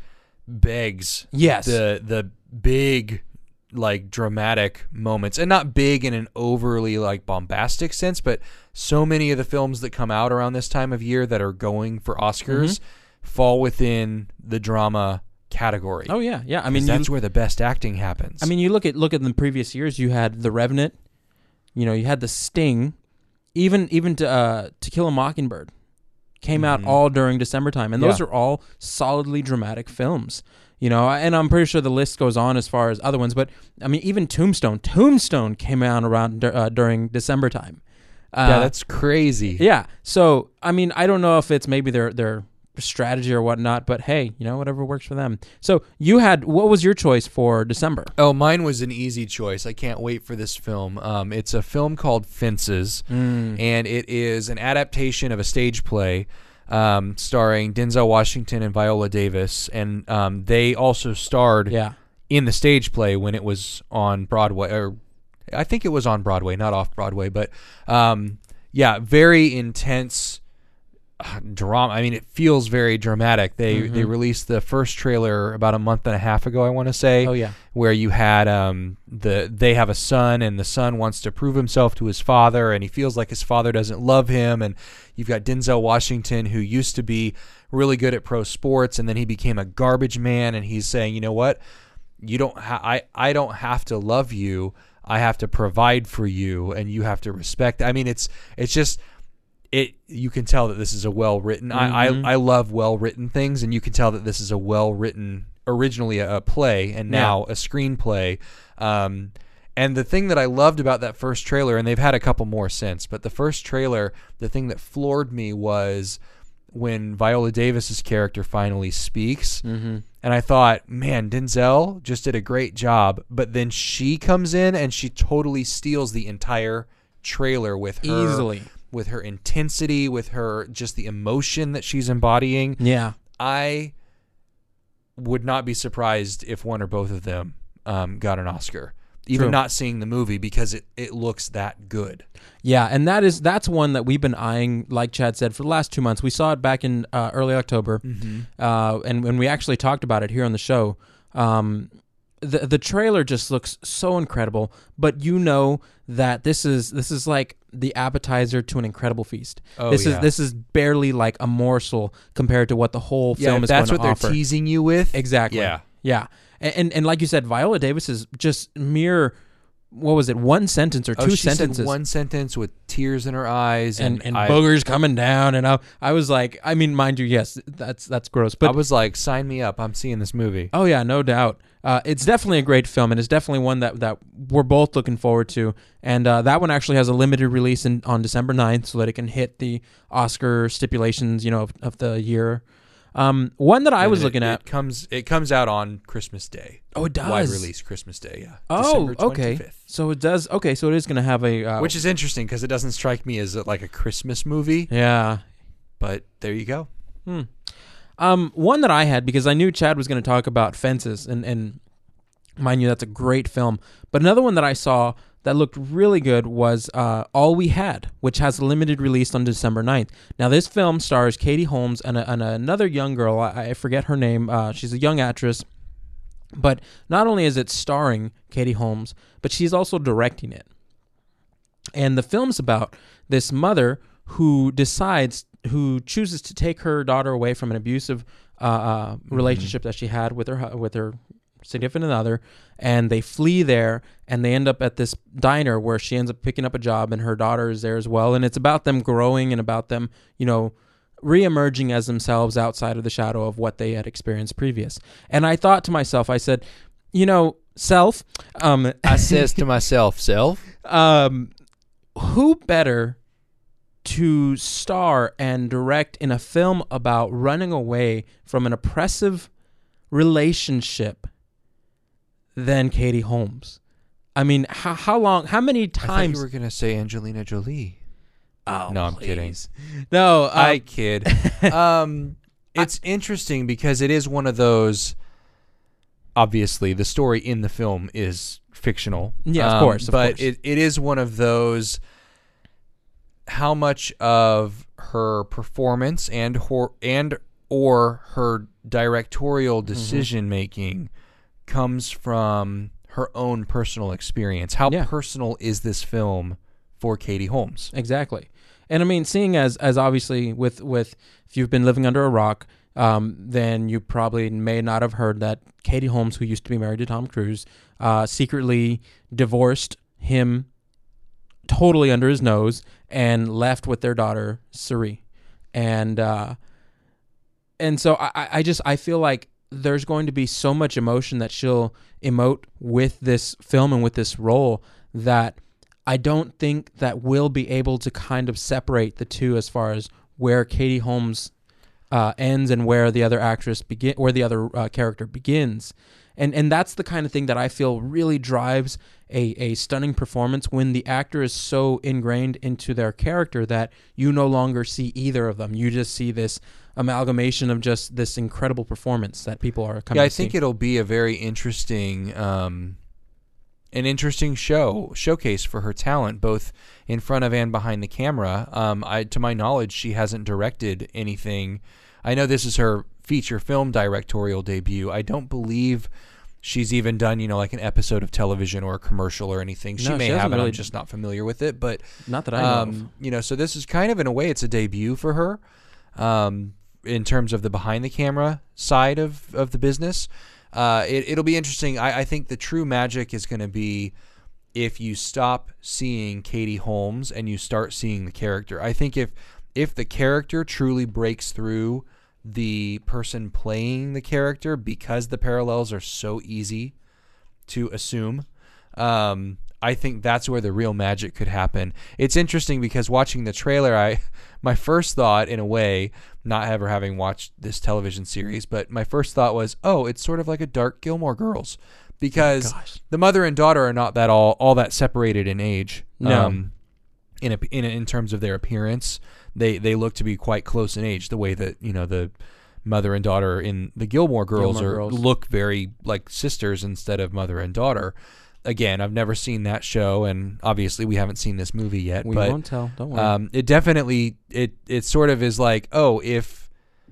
begs yes, the the big, like, dramatic moments, and not big in an overly like bombastic sense, but so many of the films that come out around this time of year that are going for Oscars fall within the drama category. oh yeah, yeah. I 'Cause mean, that's you, where the best acting happens. I mean, you look at look at the previous years. You had The Revenant. You know, you had The Sting. Even even to uh, To Kill a Mockingbird came out Mhm. all during December time, and those Yeah. are all solidly dramatic films. You know, and I'm pretty sure the list goes on as far as other ones. But I mean, even Tombstone. Tombstone came out around uh, during December time. Uh, yeah, that's crazy. yeah. So I mean, I don't know if it's maybe their their strategy or whatnot, but hey, you know, whatever works for them. So you had, what was your choice for December? Oh, mine was an easy choice. I can't wait for this film. Um, it's a film called Fences, Mm. and it is an adaptation of a stage play um, starring Denzel Washington and Viola Davis, and um, they also starred Yeah. in the stage play when it was on Broadway, or I think it was on Broadway, not off Broadway, but um, yeah, very intense uh, drama. I mean, it feels very dramatic. They Mhm. they released the first trailer about a month and a half ago, I want to say, Oh yeah. where you had um the they have a son, and the son wants to prove himself to his father, and he feels like his father doesn't love him, and you've got Denzel Washington, who used to be really good at pro sports, and then he became a garbage man, and he's saying, you know what, you don't ha- I I don't have to love you, I have to provide for you, and you have to respect. I mean, it's it's just it. You can tell that this is a well written. Mhm. I, I I love well written things, and you can tell that this is a well written, originally a, a play, and now a screenplay. Um, and the thing that I loved about that first trailer, and they've had a couple more since, but the first trailer, the thing that floored me was when Viola Davis's character finally speaks. Mm-hmm. And I thought, man, Denzel just did a great job. But then she comes in and she totally steals the entire trailer with her, Easily. with her intensity, with her just the emotion that she's embodying. Yeah. I would not be surprised if one or both of them um, got an Oscar, even True. not seeing the movie, because it, it looks that good. Yeah, and that is that's one that we've been eyeing, like Chad said, for the last two months. We saw it back in uh, early October, Mm-hmm. uh, and when we actually talked about it here on the show, um, the the trailer just looks so incredible. But you know that this is this is like the appetizer to an incredible feast. Oh, this yeah. is this is barely like a morsel compared to what the whole Yeah, film if is that's going what to they're offer. teasing you with. Exactly. Yeah. Yeah. And, and and like you said, Viola Davis is just mere. What was it? One sentence or two Oh, she sentences? said one sentence with tears in her eyes, and, and, and I, boogers coming down, and I, I was like, I mean, mind you, yes, that's that's gross, but I was like, sign me up. I'm seeing this movie. oh yeah, no doubt, uh, it's definitely a great film, and it's definitely one that, that we're both looking forward to, and uh, that one actually has a limited release in, on December ninth, so that it can hit the Oscar stipulations, you know, of, of the year. Um, one that I And was it- looking at, It comes it comes out on Christmas Day. oh, it does, Wide release Christmas Day, yeah. oh, December okay, twenty-fifth. so it does, okay, so it is going to have a, uh, Which is interesting because it doesn't strike me as a, like a Christmas movie, yeah. but there you go. Hmm. Um, one that I had, because I knew Chad was going to talk about Fences, and, and Mind you, that's a great film. But another one that I saw that looked really good was uh, All We Had, which has a limited release on December ninth. Now, this film stars Katie Holmes and, a, and another young girl. I, I forget her name. Uh, she's a young actress. But not only is it starring Katie Holmes, but she's also directing it. And the film's about this mother who decides, who chooses to take her daughter away from an abusive uh, uh, relationship mm-hmm. that she had with her hu- with her significant other, and they flee there, and they end up at this diner where she ends up picking up a job, and her daughter is there as well. And it's about them growing and about them, you know, re-emerging as themselves outside of the shadow of what they had experienced previous. And I thought to myself, I said, you know, self, um, I says to myself, self, um, who better to star and direct in a film about running away from an oppressive relationship than Katie Holmes? I mean, how how long, how many times? I thought you were going to say Angelina Jolie. Oh, no, I'm please. kidding. No, um, I kid. um, it's I, interesting because it is one of those. Obviously, the story in the film is fictional. Yeah, of um, course. Of but course. It, it is one of those. How much of her performance and her, and or her directorial decision making mm-hmm. comes from her own personal experience? How yeah. personal is this film for Katie Holmes? Exactly. And I mean, seeing as as obviously with with if you've been living under a rock, um, then you probably may not have heard that Katie Holmes, who used to be married to Tom Cruise, uh, secretly divorced him totally under his nose and left with their daughter Suri. And uh, and so I, I just I feel like there's going to be so much emotion that she'll emote with this film and with this role that I don't think that we'll be able to kind of separate the two as far as where Katie Holmes uh, ends and where the other actress begin, where the other uh, character begins, and and that's the kind of thing that I feel really drives a a stunning performance when the actor is so ingrained into their character that you no longer see either of them. You just see this amalgamation of just this incredible performance that people are coming. Yeah, I to think see. It'll be a very interesting. Um An interesting show showcase for her talent, both in front of and behind the camera. Um, I, to my knowledge, she hasn't directed anything. I know this is her feature film directorial debut. I don't believe she's even done, you know, like an episode of television or a commercial or anything. She No, may she have, hasn't and really I'm just not familiar with it. But not that I know um, of. you know, so this is kind of, in a way, it's a debut for her um, in terms of the behind the camera side of of the business. Uh, it, it'll be interesting. I, I think the true magic is going to be if you stop seeing Katie Holmes and you start seeing the character. I think if if the character truly breaks through the person playing the character, because the parallels are so easy to assume, um, I think that's where the real magic could happen. It's interesting because watching the trailer, I my first thought, in a way, not ever having watched this television series, but my first thought was, oh, it's sort of like a dark Gilmore Girls, because oh, the mother and daughter are not that all all that separated in age. No. Um, in a, in a, in terms of their appearance, they they look to be quite close in age. The way that, you know, the mother and daughter in the Gilmore Girls Gilmore are Girls. look very like sisters instead of mother and daughter. Again, I've never seen that show, and obviously we haven't seen this movie yet. We but, won't tell. Don't worry. Um, it definitely it it sort of is like, oh, if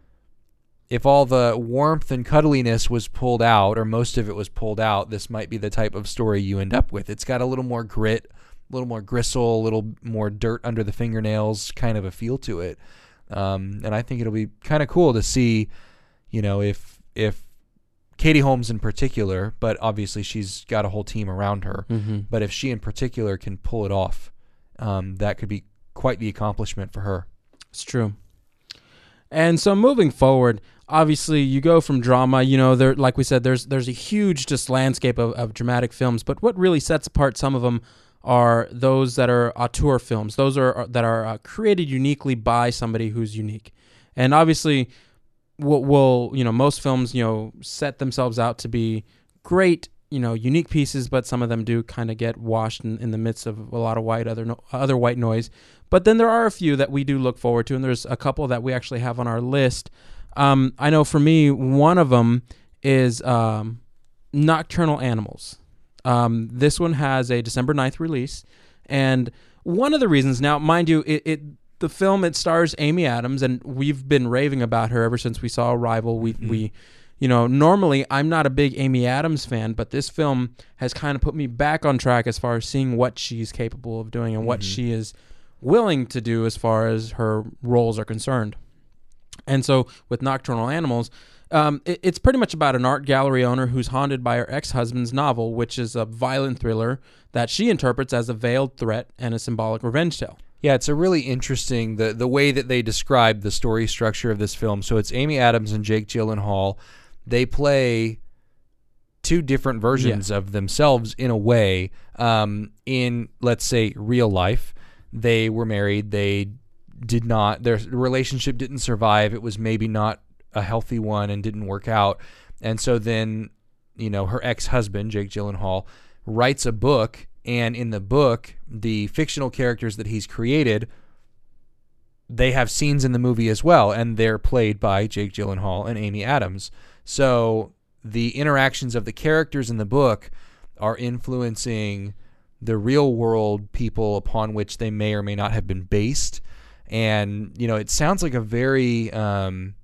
if all the warmth and cuddliness was pulled out, or most of it was pulled out, this might be the type of story you end up with. It's got a little more grit, a little more gristle, a little more dirt under the fingernails, kind of a feel to it. Um, and I think it'll be kind of cool to see, you know, if if Katie Holmes in particular, but obviously she's got a whole team around her. Mm-hmm. But if she in particular can pull it off, um, that could be quite the accomplishment for her. It's true. And so moving forward, obviously you go from drama, you know, there, like we said, there's there's a huge just landscape of, of dramatic films, but what really sets apart some of them are those that are auteur films. Those are, are that are uh, created uniquely by somebody who's unique. And obviously will, will, you know, most films, you know, set themselves out to be great, you know, unique pieces, but some of them do kind of get washed in, in the midst of a lot of white other no, other white noise. But then there are a few that we do look forward to, and there's a couple that we actually have on our list. Um, I know for me, one of them is um, Nocturnal Animals. Um, this one has a December ninth release, and one of the reasons, now, mind you, it, it the film, it stars Amy Adams, and we've been raving about her ever since we saw Arrival. We, mm-hmm. we, you know, normally I'm not a big Amy Adams fan, but this film has kind of put me back on track as far as seeing what she's capable of doing and mm-hmm. what she is willing to do as far as her roles are concerned. And so with Nocturnal Animals, um, it, it's pretty much about an art gallery owner who's haunted by her ex-husband's novel, which is a violent thriller that she interprets as a veiled threat and a symbolic revenge tale. Yeah, it's a really interesting, the, the way that they describe the story structure of this film. So it's Amy Adams and Jake Gyllenhaal. They play two different versions yeah. of themselves in a way. Um, in, let's say, real life, they were married. They did not, their relationship didn't survive. It was maybe not a healthy one and didn't work out. And so then, you know, her ex-husband, Jake Gyllenhaal, writes a book, and in the book, the fictional characters that he's created, they have scenes in the movie as well, and they're played by Jake Gyllenhaal and Amy Adams. So the interactions of the characters in the book are influencing the real world people upon which they may or may not have been based. And, you know, it sounds like a very um,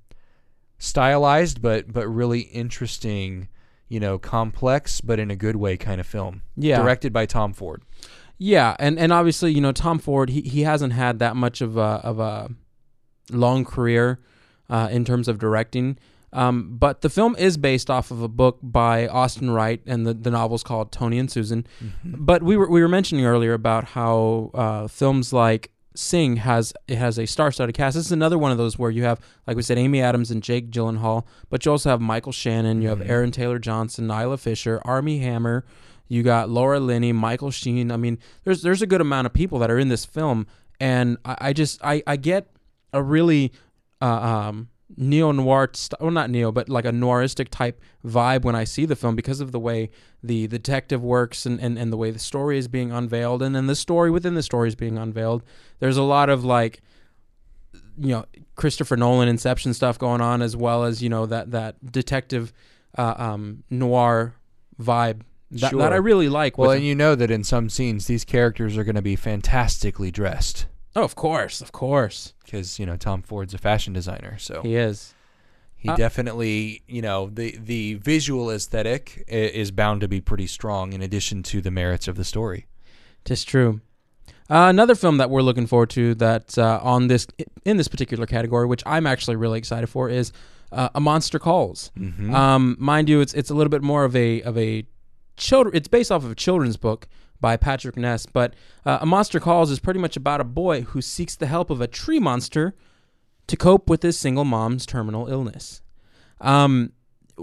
stylized but but really interesting, you know, complex but in a good way kind of film. Yeah. Directed by Tom Ford. Yeah, and, and obviously, you know, Tom Ford, he, he hasn't had that much of a, of a long career uh, in terms of directing. Um, but the film is based off of a book by Austin Wright, and the, the novel's called Tony and Susan. Mm-hmm. But we were we were mentioning earlier about how uh, films like Sing has it has a star-studded cast. This is another one of those where you have, like we said, Amy Adams and Jake Gyllenhaal, but you also have Michael Shannon, you have mm-hmm. Aaron Taylor Johnson, Nyla Fisher, Armie Hammer, you got Laura Linney, Michael Sheen. I mean, there's there's a good amount of people that are in this film, and I, I just I, I get a really uh, um, neo-noir, st- well, not neo, but like a noiristic type vibe when I see the film because of the way the detective works and, and, and the way the story is being unveiled, and then the story within the story is being unveiled. There's a lot of like, you know, Christopher Nolan Inception stuff going on, as well as, you know, that, that detective uh, um, noir vibe that, sure. that I really like. Well, with and you know that in some scenes, these characters are going to be fantastically dressed. Oh, of course, of course. Because, you know, Tom Ford's a fashion designer, so he is. He uh, definitely, you know, the the visual aesthetic is bound to be pretty strong in addition to the merits of the story. Tis true. Uh, another film that we're looking forward to that uh, on this in this particular category, which I'm actually really excited for, is uh, A Monster Calls. Mm-hmm. Um, mind you, it's it's a little bit more of a of a children. It's based off of a children's book by Patrick Ness, but uh, A Monster Calls is pretty much about a boy who seeks the help of a tree monster to cope with his single mom's terminal illness. Um,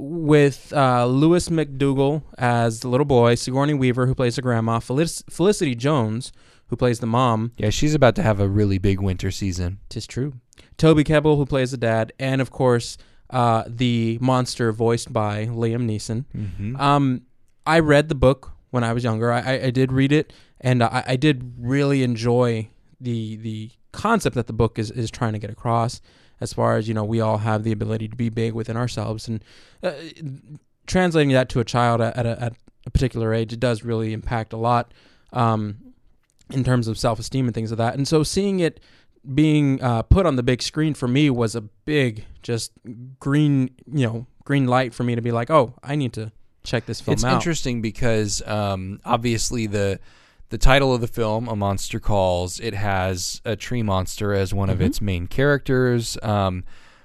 with uh, Lewis McDougall as the little boy, Sigourney Weaver, who plays the grandma, Felic- Felicity Jones, who plays the mom. Yeah, she's about to have a really big winter season. 'Tis true. Toby Kebbell, who plays the dad, and of course, uh, the monster voiced by Liam Neeson. Mm-hmm. Um, I read the book when I was younger. I, I, I did read it, and I, I did really enjoy the the concept that the book is, is trying to get across, as far as, you know, we all have the ability to be big within ourselves, and uh, translating that to a child at, at, a, at a particular age, it does really impact a lot um, in terms of self-esteem and things of that. And so seeing it being uh, put on the big screen for me was a big, just green, you know, green light for me to be like, oh, I need to check this film it's out. It's interesting because um, obviously the the title of the film, A Monster Calls, it has a tree monster as one mm-hmm. of its main characters. Um,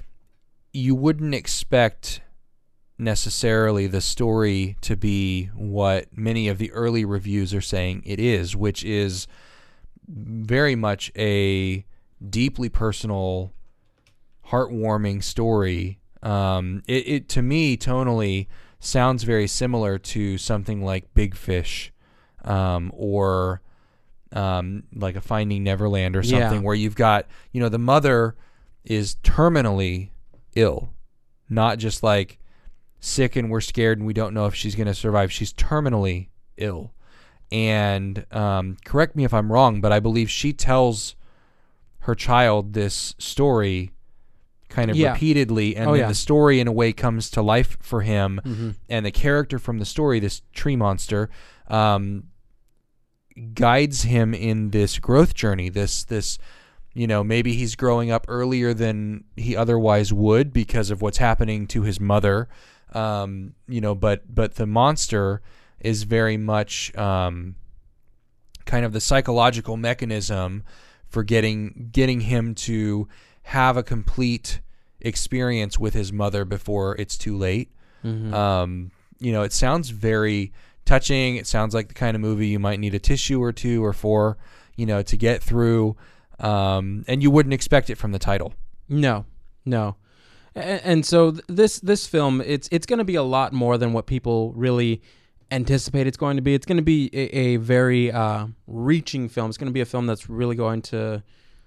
you wouldn't expect necessarily the story to be what many of the early reviews are saying it is, which is very much a deeply personal, heartwarming story. Um, it, it to me, tonally, sounds very similar to something like Big Fish, um, or um, like a Finding Neverland or something, yeah. where you've got, you know, the mother is terminally ill, not just like sick and we're scared and we don't know if she's going to survive. She's terminally ill. And um, correct me if I'm wrong, but I believe she tells her child this story kind of Yeah. repeatedly, and Oh, then yeah. the story in a way comes to life for him, Mm-hmm. and the character from the story, this tree monster, um, guides him in this growth journey. This this you know, maybe he's growing up earlier than he otherwise would because of what's happening to his mother. Um, you know, but but the monster is very much um, kind of the psychological mechanism for getting getting him to have a complete experience with his mother before it's too late. Mm-hmm. Um, you know, it sounds very touching. It sounds like the kind of movie you might need a tissue or two or four, you know, to get through. Um, and you wouldn't expect it from the title. No, no. And, and so th- this this film, it's it's going to be a lot more than what people really anticipate it's going to be. It's going to be a, a very uh, reaching film. It's going to be a film that's really going to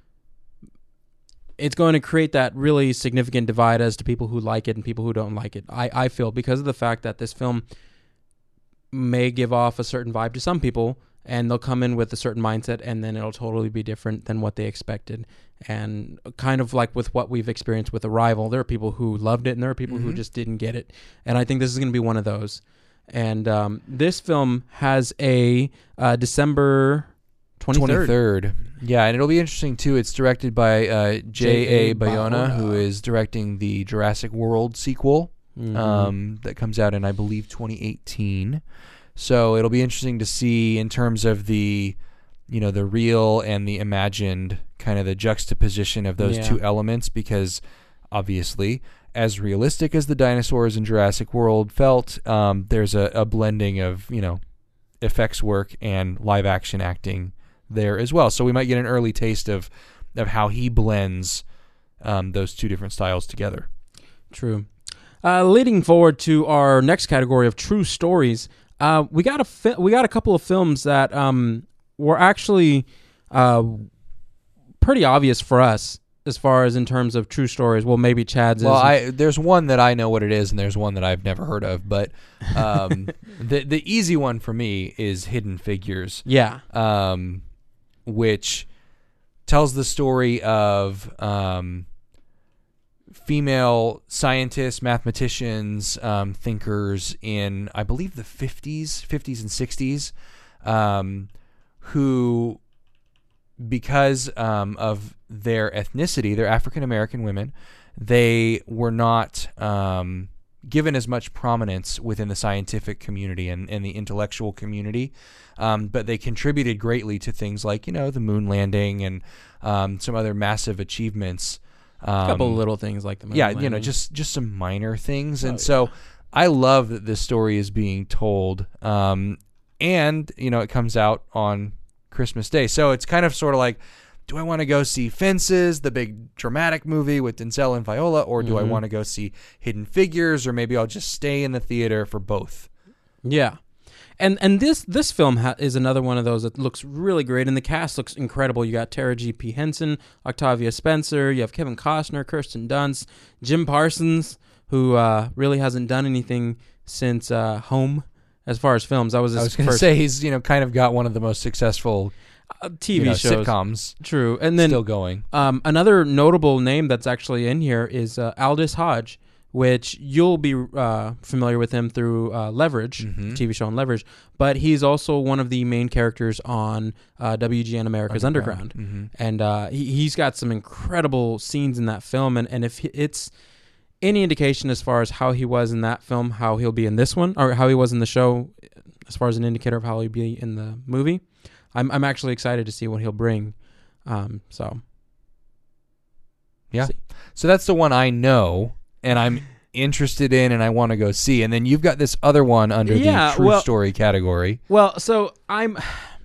it's going to create that really significant divide as to people who like it and people who don't like it. I, I feel because of the fact that this film may give off a certain vibe to some people, and they'll come in with a certain mindset, and then it'll totally be different than what they expected. And kind of like with what we've experienced with Arrival, there are people who loved it, and there are people Mm-hmm. who just didn't get it. And I think this is going to be one of those. And um, this film has a uh, December twenty-third. twenty-third. Yeah, and it'll be interesting, too. It's directed by uh, J A. Bayona, Bayona. who is directing the Jurassic World sequel Mhm. um, that comes out in, I believe, twenty eighteen. So it'll be interesting to see in terms of the, you know, the real and the imagined, kind of the juxtaposition of those Yeah. two elements, because obviously, as realistic as the dinosaurs in Jurassic World felt, um, there's a, a blending of, you know, effects work and live action acting there as well. So we might get an early taste of, of how he blends um, those two different styles together. True. Uh, leading forward to our next category of true stories, uh, we got a fi- we got a couple of films that um, were actually uh, pretty obvious for us as far as in terms of true stories. Well, maybe Chad's Well, is. I there's one that I know what it is, and there's one that I've never heard of. But um, the the easy one for me is Hidden Figures, yeah. um, which tells the story of um, female scientists, mathematicians, um, thinkers in, I believe, the fifties, fifties and sixties, um, who, because um, of their ethnicity, they're African American women, they were not um, given as much prominence within the scientific community and, and the intellectual community, um, but they contributed greatly to things like, you know, the moon landing and um, some other massive achievements. Um, A couple of little things like the moon yeah, you know, landing. just just some minor things, and Oh, so I love that this story is being told, um, and you know, it comes out on Christmas Day, so it's kind of sort of like, do I want to go see Fences, the big dramatic movie with Denzel and Viola, or do Mhm. I want to go see Hidden Figures, or maybe I'll just stay in the theater for both? Yeah. And and this this film ha- is another one of those that looks really great, and the cast looks incredible. You got Tara G P Henson, Octavia Spencer, you have Kevin Costner, Kirsten Dunst, Jim Parsons, who uh, really hasn't done anything since uh, Home as far as films. That was his I was going to first say he's you know kind of got one of the most successful uh, T V you know, shows. sitcoms True. And then still going. Um, another notable name that's actually in here is uh, Aldous Hodge, which you'll be uh, familiar with him through uh, Leverage, Mhm. T V show on Leverage. But he's also one of the main characters on uh, W G N America's Underground. Mhm. And uh, he, he's got some incredible scenes in that film. And, and if he- it's any indication as far as how he was in that film, how he'll be in this one, or how he was in the show, as far as an indicator of how he'll be in the movie, I'm, I'm actually excited to see what he'll bring. Um, so, Yeah. see. So that's the one I know and I'm interested in and I want to go see. And then you've got this other one under Yeah, the true well- story category. Well, so I'm,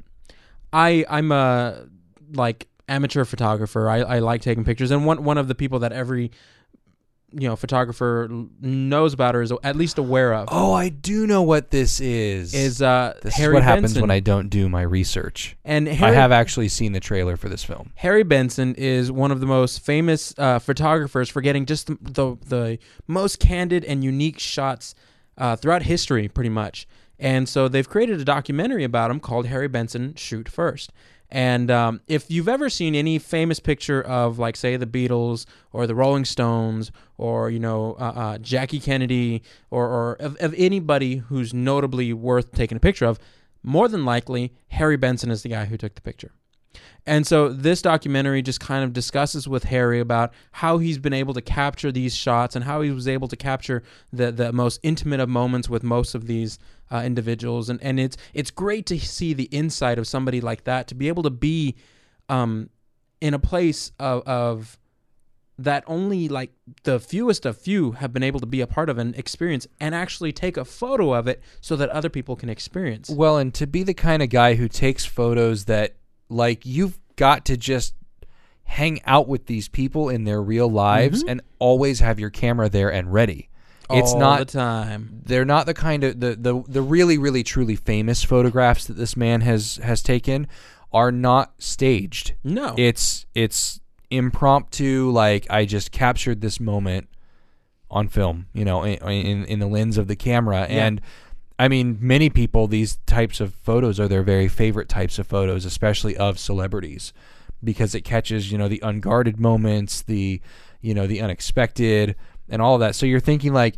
I I'm a like amateur photographer. I, I like taking pictures, and one one of the people that every you know photographer l- knows about or is at least aware of Oh, I do know what this is. is uh, this Harry is what happens Benson. when I don't do my research. and Harry, I have actually seen the trailer for this film. Harry Benson is one of the most famous uh, photographers for getting just the, the the most candid and unique shots uh, throughout history, pretty much. And so they've created a documentary about him called Harry Benson Shoot First. And um, if you've ever seen any famous picture of, like, say, the Beatles or the Rolling Stones or, you know, uh, uh, Jackie Kennedy or, or of, of anybody who's notably worth taking a picture of, more than likely, Harry Benson is the guy who took the picture. And so this documentary just kind of discusses with Harry about how he's been able to capture these shots and how he was able to capture the, the most intimate of moments with most of these uh, individuals. And, and it's it's great to see the insight of somebody like that, to be able to be um, in a place of, of that only like the fewest of few have been able to be a part of and experience, and actually take a photo of it so that other people can experience. Well, and to be the kind of guy who takes photos that, like, you've got to just hang out with these people in their real lives, mm-hmm. and always have your camera there and ready. It's All not the time. They're not the kind of the, the the really really truly famous photographs that this man has has taken are not staged. No, it's it's impromptu. Like, I just captured this moment on film, you know, in in, in the lens of the camera, yeah. and. I mean, many people, these types of photos are their very favorite types of photos, especially of celebrities, because it catches, you know, the unguarded moments, the, you know, the unexpected, and all of that. So you're thinking, like,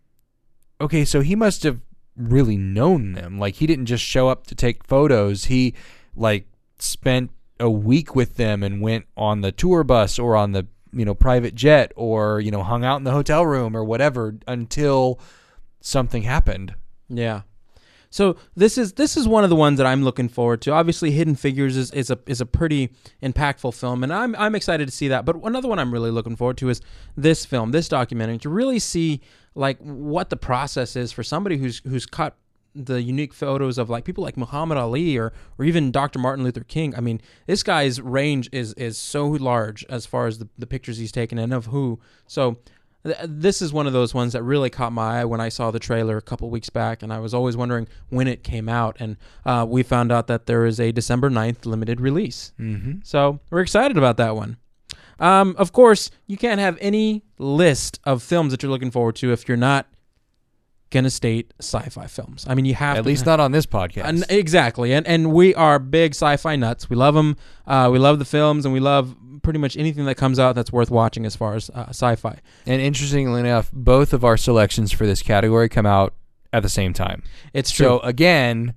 okay, so he must have really known them. Like, he didn't just show up to take photos. He, like, spent a week with them and went on the tour bus or on the, you know, private jet, or, you know, hung out in the hotel room or whatever until something happened. Yeah. So this is this is one of the ones that I'm looking forward to. Obviously, Hidden Figures is, is a is a pretty impactful film, and I'm I'm excited to see that. But another one I'm really looking forward to is this film, this documentary, to really see like what the process is for somebody who's who's cut the unique photos of like people like Muhammad Ali or or even Doctor Martin Luther King. I mean, this guy's range is is so large as far as the, the pictures he's taken and of who. So this is one of those ones that really caught my eye when I saw the trailer a couple weeks back, and I was always wondering when it came out. And uh, we found out that there is a December ninth limited release. Mm-hmm. So we're excited about that one. Um, of course, you can't have any list of films that you're looking forward to if you're not going to state sci-fi films. I mean, you have At to. At least not on this podcast. Uh, exactly. And and we are big sci-fi nuts. We love them. Uh, we love the films, and we love pretty much anything that comes out that's worth watching as far as uh, sci-fi. And interestingly enough, both of our selections for this category come out at the same time. It's true. So again,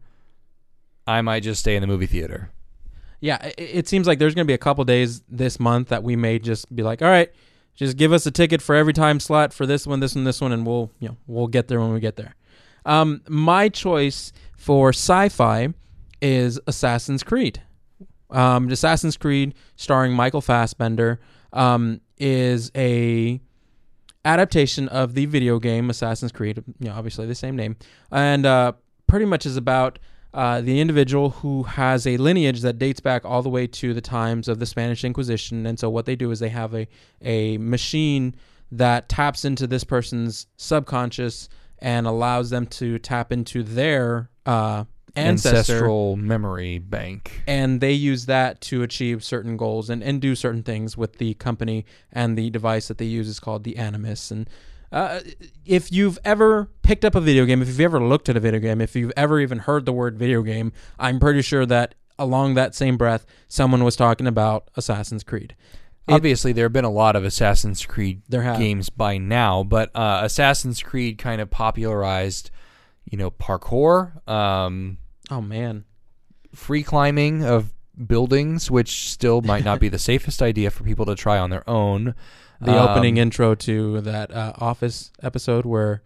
I might just stay in the movie theater. Yeah, it, it seems like there's going to be a couple days this month that we may just be like, all right, just give us a ticket for every time slot for this one, this one, this one, and we'll you know we'll get there when we get there. Um, my choice for sci-fi is Assassin's Creed. Um, Assassin's Creed, starring Michael Fassbender, um, is a adaptation of the video game Assassin's Creed. You know, obviously the same name, and uh, pretty much is about uh, the individual who has a lineage that dates back all the way to the times of the Spanish Inquisition. And so what they do is they have a a machine that taps into this person's subconscious and allows them to tap into their uh, ancestor, ancestral memory bank. And they use that to achieve certain goals and, and do certain things with the company. And the device that they use is called the Animus. And uh, if you've ever picked up a video game, if you've ever looked at a video game, if you've ever even heard the word video game, I'm pretty sure that along that same breath, someone was talking about Assassin's Creed. It, Obviously, there have been a lot of Assassin's Creed there have. games by now, but uh, Assassin's Creed kind of popularized, you know, parkour, um, oh man, free climbing of buildings, which still might not be the safest idea for people to try on their own. The um, opening intro to that uh, Office episode where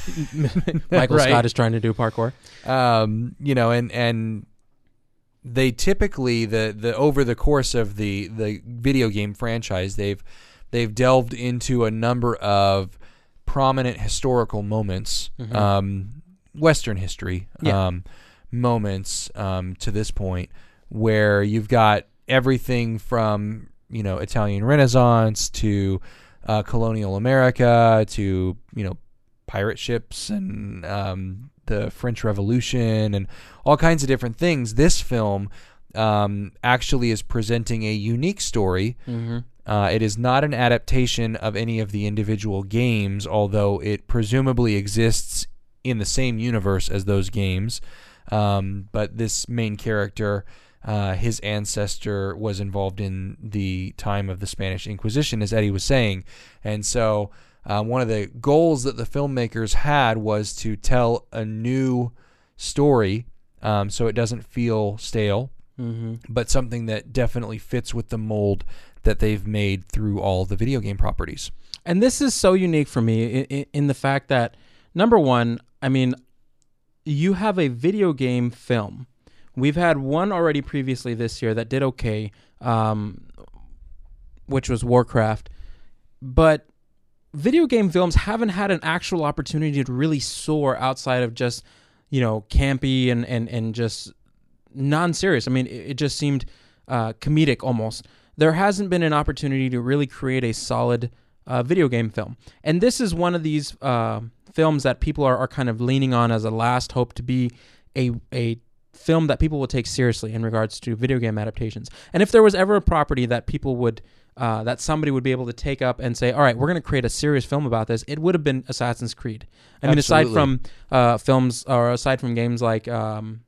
Michael right. Scott is trying to do parkour. Um, you know, and and. They typically the, the over the course of the, the video game franchise, they've they've delved into a number of prominent historical moments, mm-hmm. um, Western history yeah. um, moments um, to this point, where you've got everything from you know Italian Renaissance to uh, colonial America to you know pirate ships and um, the French Revolution and all kinds of different things. This film um, actually is presenting a unique story. Mm-hmm. Uh, it is not an adaptation of any of the individual games, although it presumably exists in the same universe as those games. Um, but this main character, uh, his ancestor was involved in the time of the Spanish Inquisition, as Eddie was saying. And so uh, one of the goals that the filmmakers had was to tell a new story, um, so it doesn't feel stale, Mm-hmm. but something that definitely fits with the mold that they've made through all the video game properties. And this is so unique for me in, in the fact that, number one, I mean, you have a video game film. We've had one already previously this year that did okay, um, which was Warcraft. But video game films haven't had an actual opportunity to really soar outside of just, you know, campy and, and, and just non-serious. I mean, it, it just seemed uh, comedic almost. There hasn't been an opportunity to really create a solid uh, video game film. And this is one of these uh, films that people are, are kind of leaning on as a last hope to be a a film that people will take seriously in regards to video game adaptations. And if there was ever a property that people would, uh, that somebody would be able to take up and say, all right, we're going to create a serious film about this, it would have been Assassin's Creed. I mean, Absolutely. aside from uh, films, or aside from games like Um,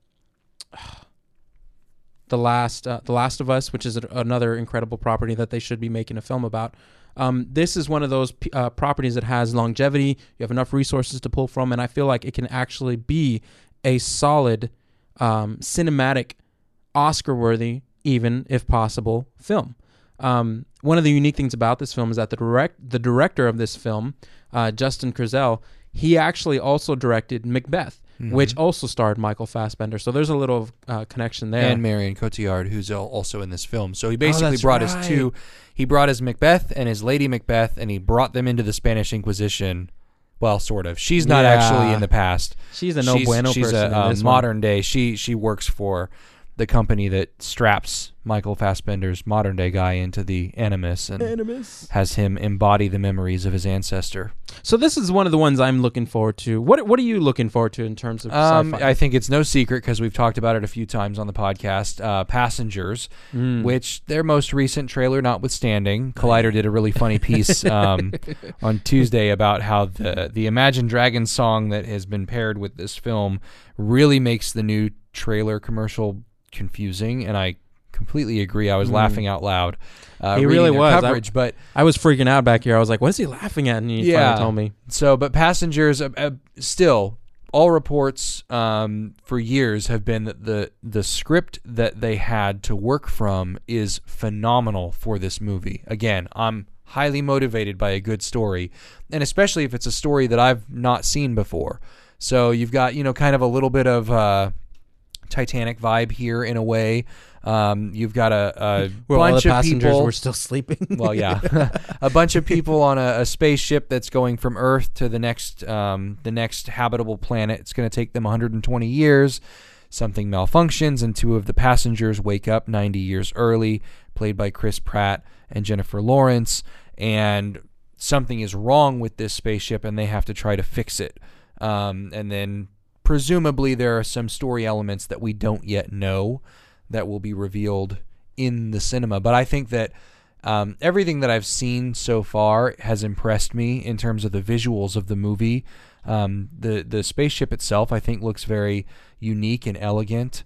The Last, uh, The Last of Us, which is a, another incredible property that they should be making a film about. Um, this is one of those uh, properties that has longevity. You have enough resources to pull from, and I feel like it can actually be a solid, um, cinematic, Oscar-worthy, even if possible, film. Um, one of the unique things about this film is that the direct the director of this film, uh, Justin Kurzel, he actually also directed Macbeth, mm-hmm. which also starred Michael Fassbender. So there's a little uh, connection there. And Marion Cotillard, who's al- also in this film. So he basically that's brought right. his two, he brought his Macbeth and his Lady Macbeth, and he brought them into the Spanish Inquisition. Well, sort of. She's not Yeah. actually in the past. She's a no she's, bueno she's person a, in a this one. modern day. She she works for the company that straps Michael Fassbender's modern day guy into the Animus and Animus. has him embody the memories of his ancestor. So this is one of the ones I'm looking forward to. What What are you looking forward to in terms of Um, sci-fi? I think it's no secret because we've talked about it a few times on the podcast. Uh, Passengers, Mm. which their most recent trailer notwithstanding, Collider did a really funny piece um, on Tuesday about how the the Imagine Dragons song that has been paired with this film really makes the new trailer commercial confusing, and I completely agree. I was Mm. laughing out loud. Uh, He reading really their was. I- coverage, but I was freaking out back here. I was like, what is he laughing at? And he Yeah. finally told me. So, but Passengers, uh, uh, still, all reports um, for years have been that the the script that they had to work from is phenomenal for this movie. Again, I'm highly motivated by a good story, and especially if it's a story that I've not seen before. So you've got, you know, kind of a little bit of uh, Titanic vibe here in a way. Um, you've got a, a Where all bunch the of passengers people. were still sleeping. Well, yeah, a bunch of people on a, a spaceship that's going from Earth to the next, um, the next habitable planet. It's going to take them one hundred twenty years. Something malfunctions, and two of the passengers wake up ninety years early, played by Chris Pratt and Jennifer Lawrence. And something is wrong with this spaceship, and they have to try to fix it. Um, and then presumably there are some story elements that we don't yet know that will be revealed in the cinema. But I think that um, everything that I've seen so far has impressed me in terms of the visuals of the movie. Um, the the spaceship itself, I think, looks very unique and elegant.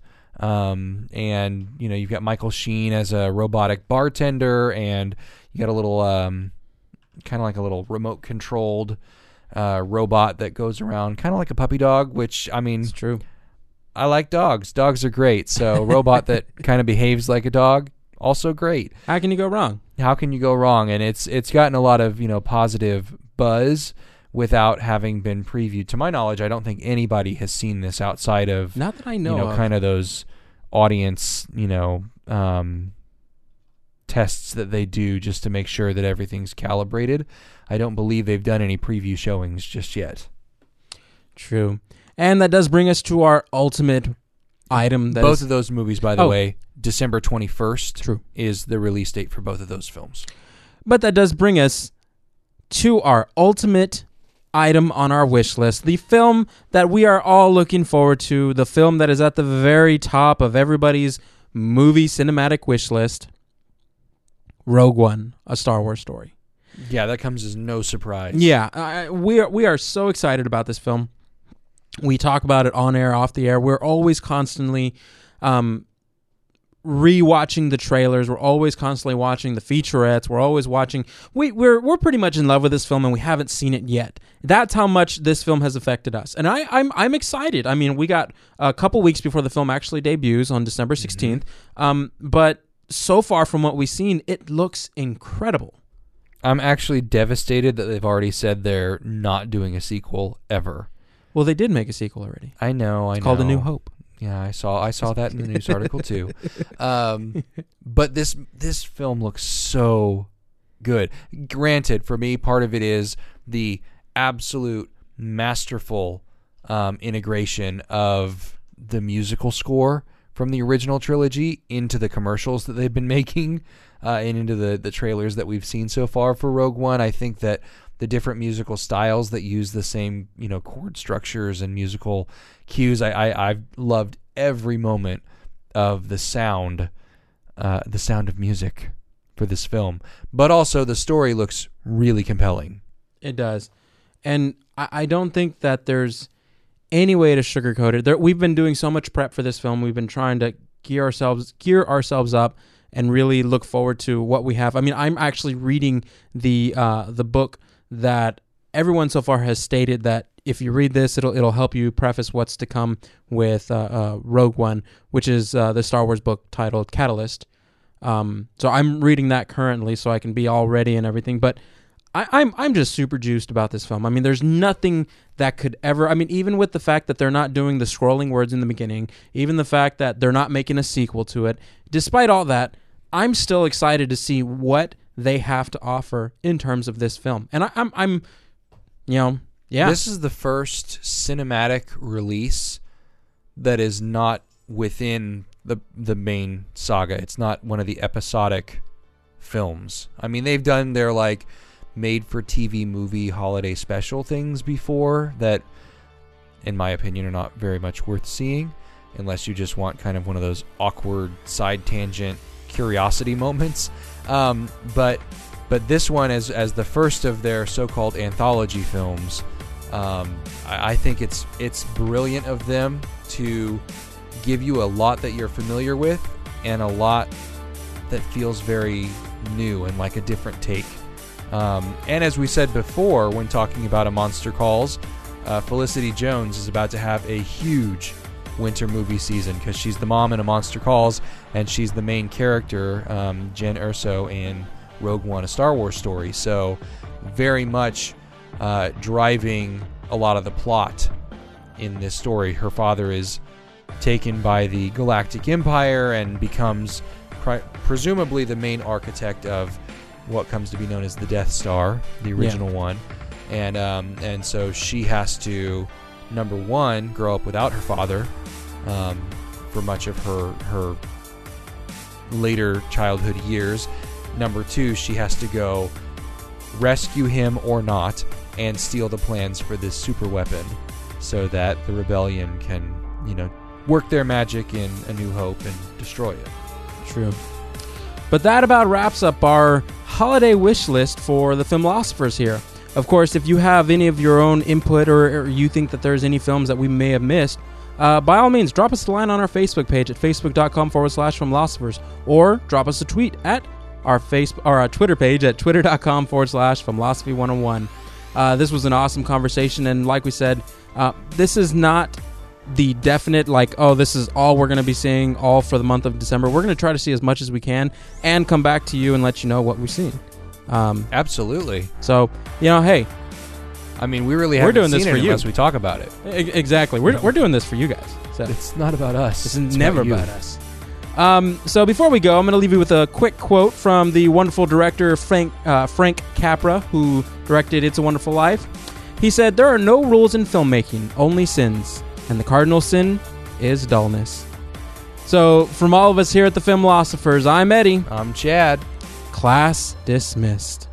Um, and, you know, you've got Michael Sheen as a robotic bartender, and you got a little, um, kind of like a little remote-controlled uh, robot that goes around, kind of like a puppy dog, which, I mean... It's true. I like dogs. Dogs are great. So, robot that kind of behaves like a dog, also great. How can you go wrong? How can you go wrong? And it's it's gotten a lot of, you know, positive buzz without having been previewed. To my knowledge, I don't think anybody has seen this outside of, Not that I know, you know, of. kind of those audience, you know, um, tests that they do just to make sure that everything's calibrated. I don't believe they've done any preview showings just yet. True. And that does bring us to our ultimate item. That Both is, of those movies, by the Oh. way, December twenty-first True. is the release date for both of those films. But that does bring us to our ultimate item on our wish list. The film that we are all looking forward to. The film that is at the very top of everybody's movie cinematic wish list. Rogue One, A Star Wars Story. Yeah, that comes as no surprise. Yeah, uh, we are we are so excited about this film. We talk about it on air, off the air. We're always constantly um, re-watching the trailers. We're always constantly watching the featurettes. We're always watching. We, we're we're pretty much in love with this film, and we haven't seen it yet. That's how much this film has affected us, and I, I'm I'm excited. I mean, we got a couple weeks before the film actually debuts on December sixteenth, mm-hmm. um, but so far from what we've seen, it looks incredible. I'm actually devastated that they've already said they're not doing a sequel ever. Well, they did make a sequel already. I know, I it's know. called A New Hope. Yeah, I saw I saw that in the news article too. Um, but this this film looks so good. Granted, for me, part of it is the absolute masterful um, integration of the musical score from the original trilogy into the commercials that they've been making uh, and into the, the trailers that we've seen so far for Rogue One. I think that the different musical styles that use the same, you know, chord structures and musical cues. I, I I've loved every moment of the sound, uh, the sound of music for this film. But also the story looks really compelling. It does, and I, I don't think that there's any way to sugarcoat it. There, we've been doing so much prep for this film. We've been trying to gear ourselves gear ourselves up and really look forward to what we have. I mean, I'm actually reading the uh, the book that everyone so far has stated that if you read this, it'll it'll help you preface what's to come with uh, uh, Rogue One, which is uh, the Star Wars book titled Catalyst. Um, so I'm reading that currently, so I can be all ready and everything. But I, I'm I'm just super juiced about this film. I mean, there's nothing that could ever. I mean, even with the fact that they're not doing the scrolling words in the beginning, even the fact that they're not making a sequel to it, despite all that, I'm still excited to see what they have to offer in terms of this film. And I, I'm, I'm, you know, yeah. This is the first cinematic release that is not within the the main saga. It's not one of the episodic films. I mean, they've done their like made-for-T V movie holiday special things before that, in my opinion, are not very much worth seeing unless you just want kind of one of those awkward side tangent curiosity moments. Um, but but this one, as as the first of their so-called anthology films, um, I, I think it's it's brilliant of them to give you a lot that you're familiar with and a lot that feels very new and like a different take. Um, and as we said before, when talking about A Monster Calls, uh, Felicity Jones is about to have a huge winter movie season because she's the mom in A Monster Calls and she's the main character, um, Jen Erso, in Rogue One, A Star Wars Story. So very much uh, driving a lot of the plot in this story. Her father is taken by the Galactic Empire and becomes pre- presumably the main architect of what comes to be known as the Death Star, the original yeah. one. And um, and so she has to, number one, grow up without her father um, for much of her her later childhood years. Number two, she has to go rescue him or not and steal the plans for this super weapon so that the rebellion can, you know, work their magic in A New Hope and destroy it. True. But that about wraps up our holiday wish list for the Filmlosophers here. Of course, if you have any of your own input or, or you think that there's any films that we may have missed, uh, by all means, drop us a line on our Facebook page at facebook.com forward slash Filmlosophers, or drop us a tweet at our face or our Twitter page at twitter.com forward slash Filmlosophy 101. Uh, this was an awesome conversation, and like we said, uh, this is not the definite, like, oh, this is all we're going to be seeing all for the month of December. We're going to try to see as much as we can and come back to you and let you know what we've seen. Um, Absolutely. So, you know, hey, I mean, we really we're haven't doing seen this it for you unless we talk about it. I- exactly. We're, we're doing this for you guys. So it's not about us. It's, it's never about, about us. Um, so before we go, I'm going to leave you with a quick quote from the wonderful director Frank uh, Frank Capra, who directed It's a Wonderful Life. He said, "There are no rules in filmmaking, only sins. And the cardinal sin is dullness." So, from all of us here at the Filmlosophers, I'm Eddie. I'm Chad. Class dismissed.